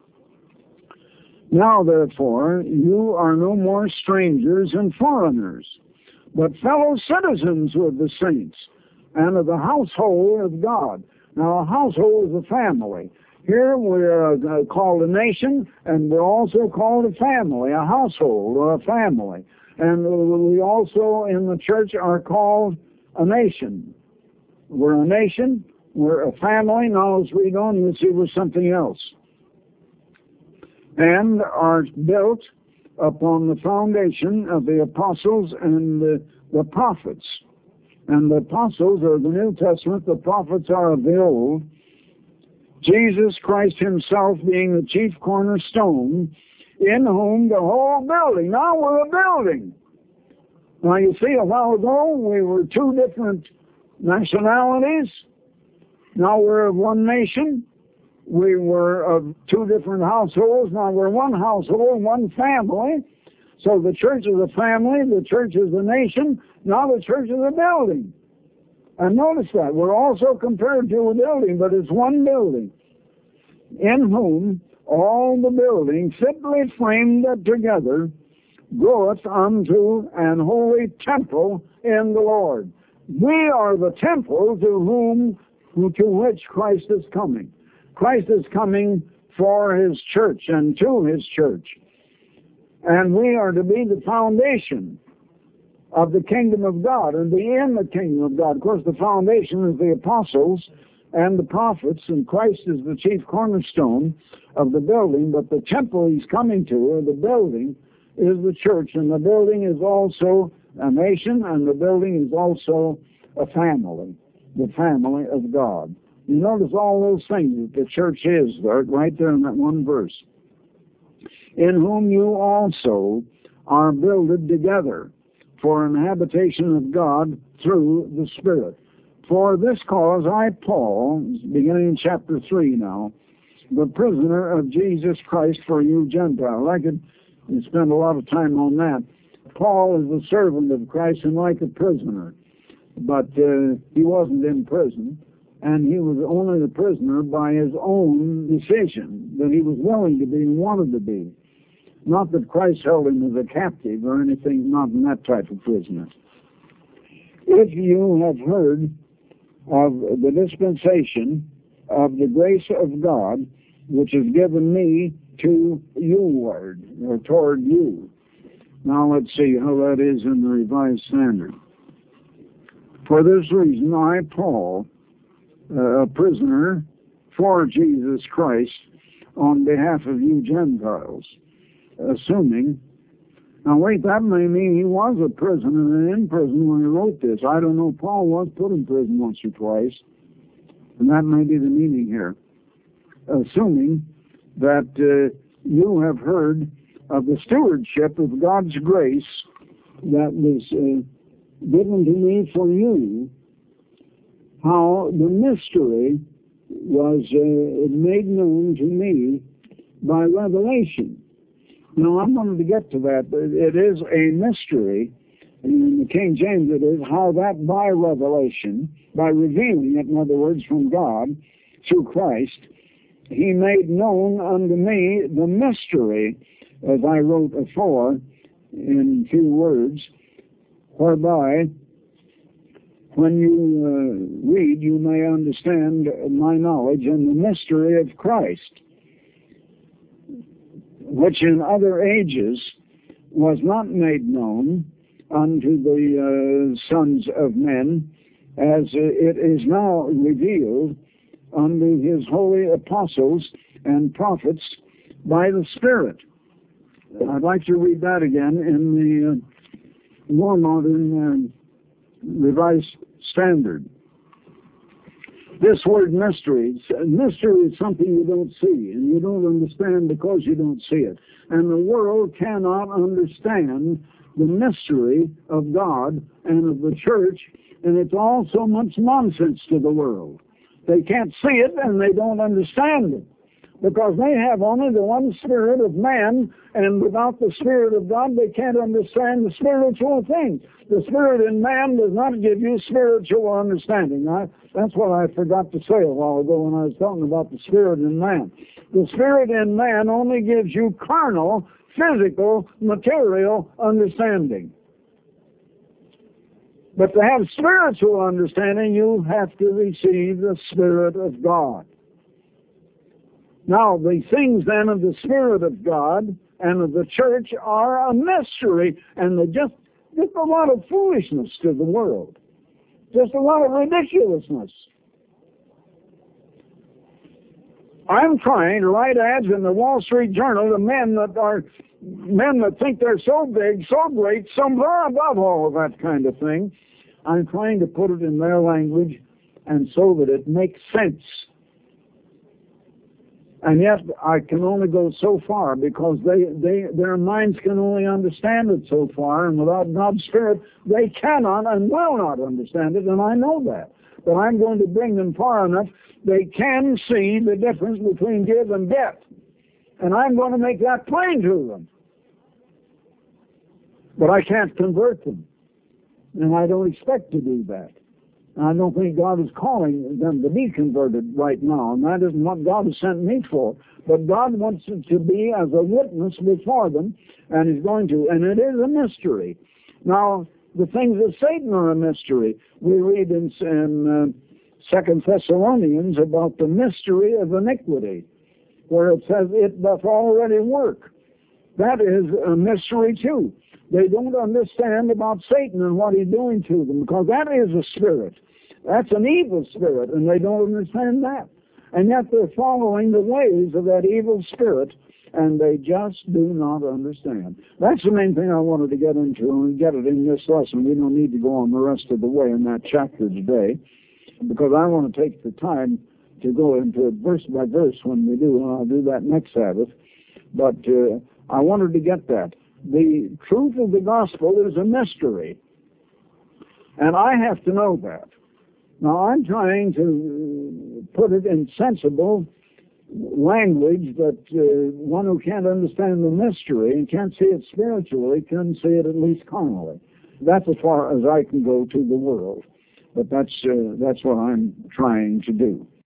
Now, therefore, you are no more strangers and foreigners, but fellow citizens with the saints, and of the household of God. Now, a household is a family. Here we're uh, called a nation, and we're also called a family, a household or a family. And we also in the church are called a nation. We're a nation, we're a family. Now let's read on, you'll see we're something else. And are built upon the foundation of the apostles and the, the prophets. And the apostles are the New Testament, the prophets are of the Old. Jesus Christ himself being the chief cornerstone, in whom the whole building, now we're a building. Now you see, a while ago we were two different nationalities. Now we're of one nation. We were of two different households. Now we're one household, one family. So the church is a family, the church is a nation, now the church is a building. And notice that, we're also compared to a building, but it's one building, in whom all the building fitly framed together groweth unto an holy temple in the Lord. We are the temple to whom, to which Christ is coming. Christ is coming for his church and to his church. And we are to be the foundation of the kingdom of God and be in the kingdom of God. Of course, the foundation is the apostles and the prophets, and Christ is the chief cornerstone of the building, but the temple he's coming to, or the building, is the church, and the building is also a nation, and the building is also a family, the family of God. You notice all those things that the church is there, right there in that one verse. In whom you also are builded together for an habitation of God through the Spirit. For this cause I, Paul, beginning in chapter three now, the prisoner of Jesus Christ for you Gentiles. I could spend a lot of time on that. Paul is a servant of Christ and like a prisoner, but uh, he wasn't in prison, and he was only a prisoner by his own decision, that he was willing to be and wanted to be. Not that Christ held him as a captive or anything, not in that type of prisoner. If you have heard of the dispensation of the grace of God, which is given me to you, word, or toward you. Now let's see how that is in the Revised Standard. For this reason, I, Paul, uh, a prisoner for Jesus Christ, on behalf of you Gentiles, assuming, now wait, that may mean he was a prisoner and in prison when he wrote this. I don't know, Paul was put in prison once or twice, and that may be the meaning here. Assuming that uh, you have heard of the stewardship of God's grace that was uh, given to me for you, how the mystery was uh, made known to me by revelation. Now, I'm going to get to that, but it is a mystery. In the King James, it is how that by revelation, by revealing it, in other words, from God, through Christ, he made known unto me the mystery, as I wrote afore, in few words, whereby, when you uh, read, you may understand my knowledge and the mystery of Christ, which in other ages was not made known unto the uh, sons of men, as it is now revealed unto his holy apostles and prophets by the Spirit. I'd like to read that again in the uh, more modern uh, Revised Standard. This word mystery, mystery is something you don't see, and you don't understand because you don't see it. And the world cannot understand the mystery of God and of the church, and it's all so much nonsense to the world. They can't see it, and they don't understand it, because they have only the one spirit of man, and without the Spirit of God, they can't understand the spiritual things. The Spirit in man does not give you spiritual understanding. I, that's what I forgot to say a while ago when I was talking about the Spirit in man. The Spirit in man only gives you carnal, physical, material understanding. But to have spiritual understanding, you have to receive the Spirit of God. Now, the things then of the Spirit of God and of the church are a mystery, and they're just, just a lot of foolishness to the world. Just a lot of ridiculousness. I'm trying to write ads in the Wall Street Journal to men that are men that think they're so big, so great, so far above all of that kind of thing. I'm trying to put it in their language and so that it makes sense. And yet I can only go so far because they, they their minds can only understand it so far, and without God's Spirit they cannot and will not understand it, and I know that. But I'm going to bring them far enough they can see the difference between give and get. And I'm going to make that plain to them. But I can't convert them. And I don't expect to do that. I don't think God is calling them to be converted right now, and that isn't what God has sent me for. But God wants it to be as a witness before them, and He's going to, and it is a mystery. Now, the things of Satan are a mystery. We read in, in uh, Second Thessalonians about the mystery of iniquity, where it says it doth already work. That is a mystery too. They don't understand about Satan and what he's doing to them, because that is a spirit. That's an evil spirit, and they don't understand that. And yet they're following the ways of that evil spirit, and they just do not understand. That's the main thing I wanted to get into, and we get it in this lesson. We don't need to go on the rest of the way in that chapter today, because I want to take the time to go into it verse by verse when we do, and I'll do that next Sabbath. But uh, I wanted to get that. The truth of the gospel is a mystery, and I have to know that. Now, I'm trying to put it in sensible language that uh, one who can't understand the mystery and can't see it spiritually can see it at least carnally. That's as far as I can go to the world, but that's uh, that's what I'm trying to do.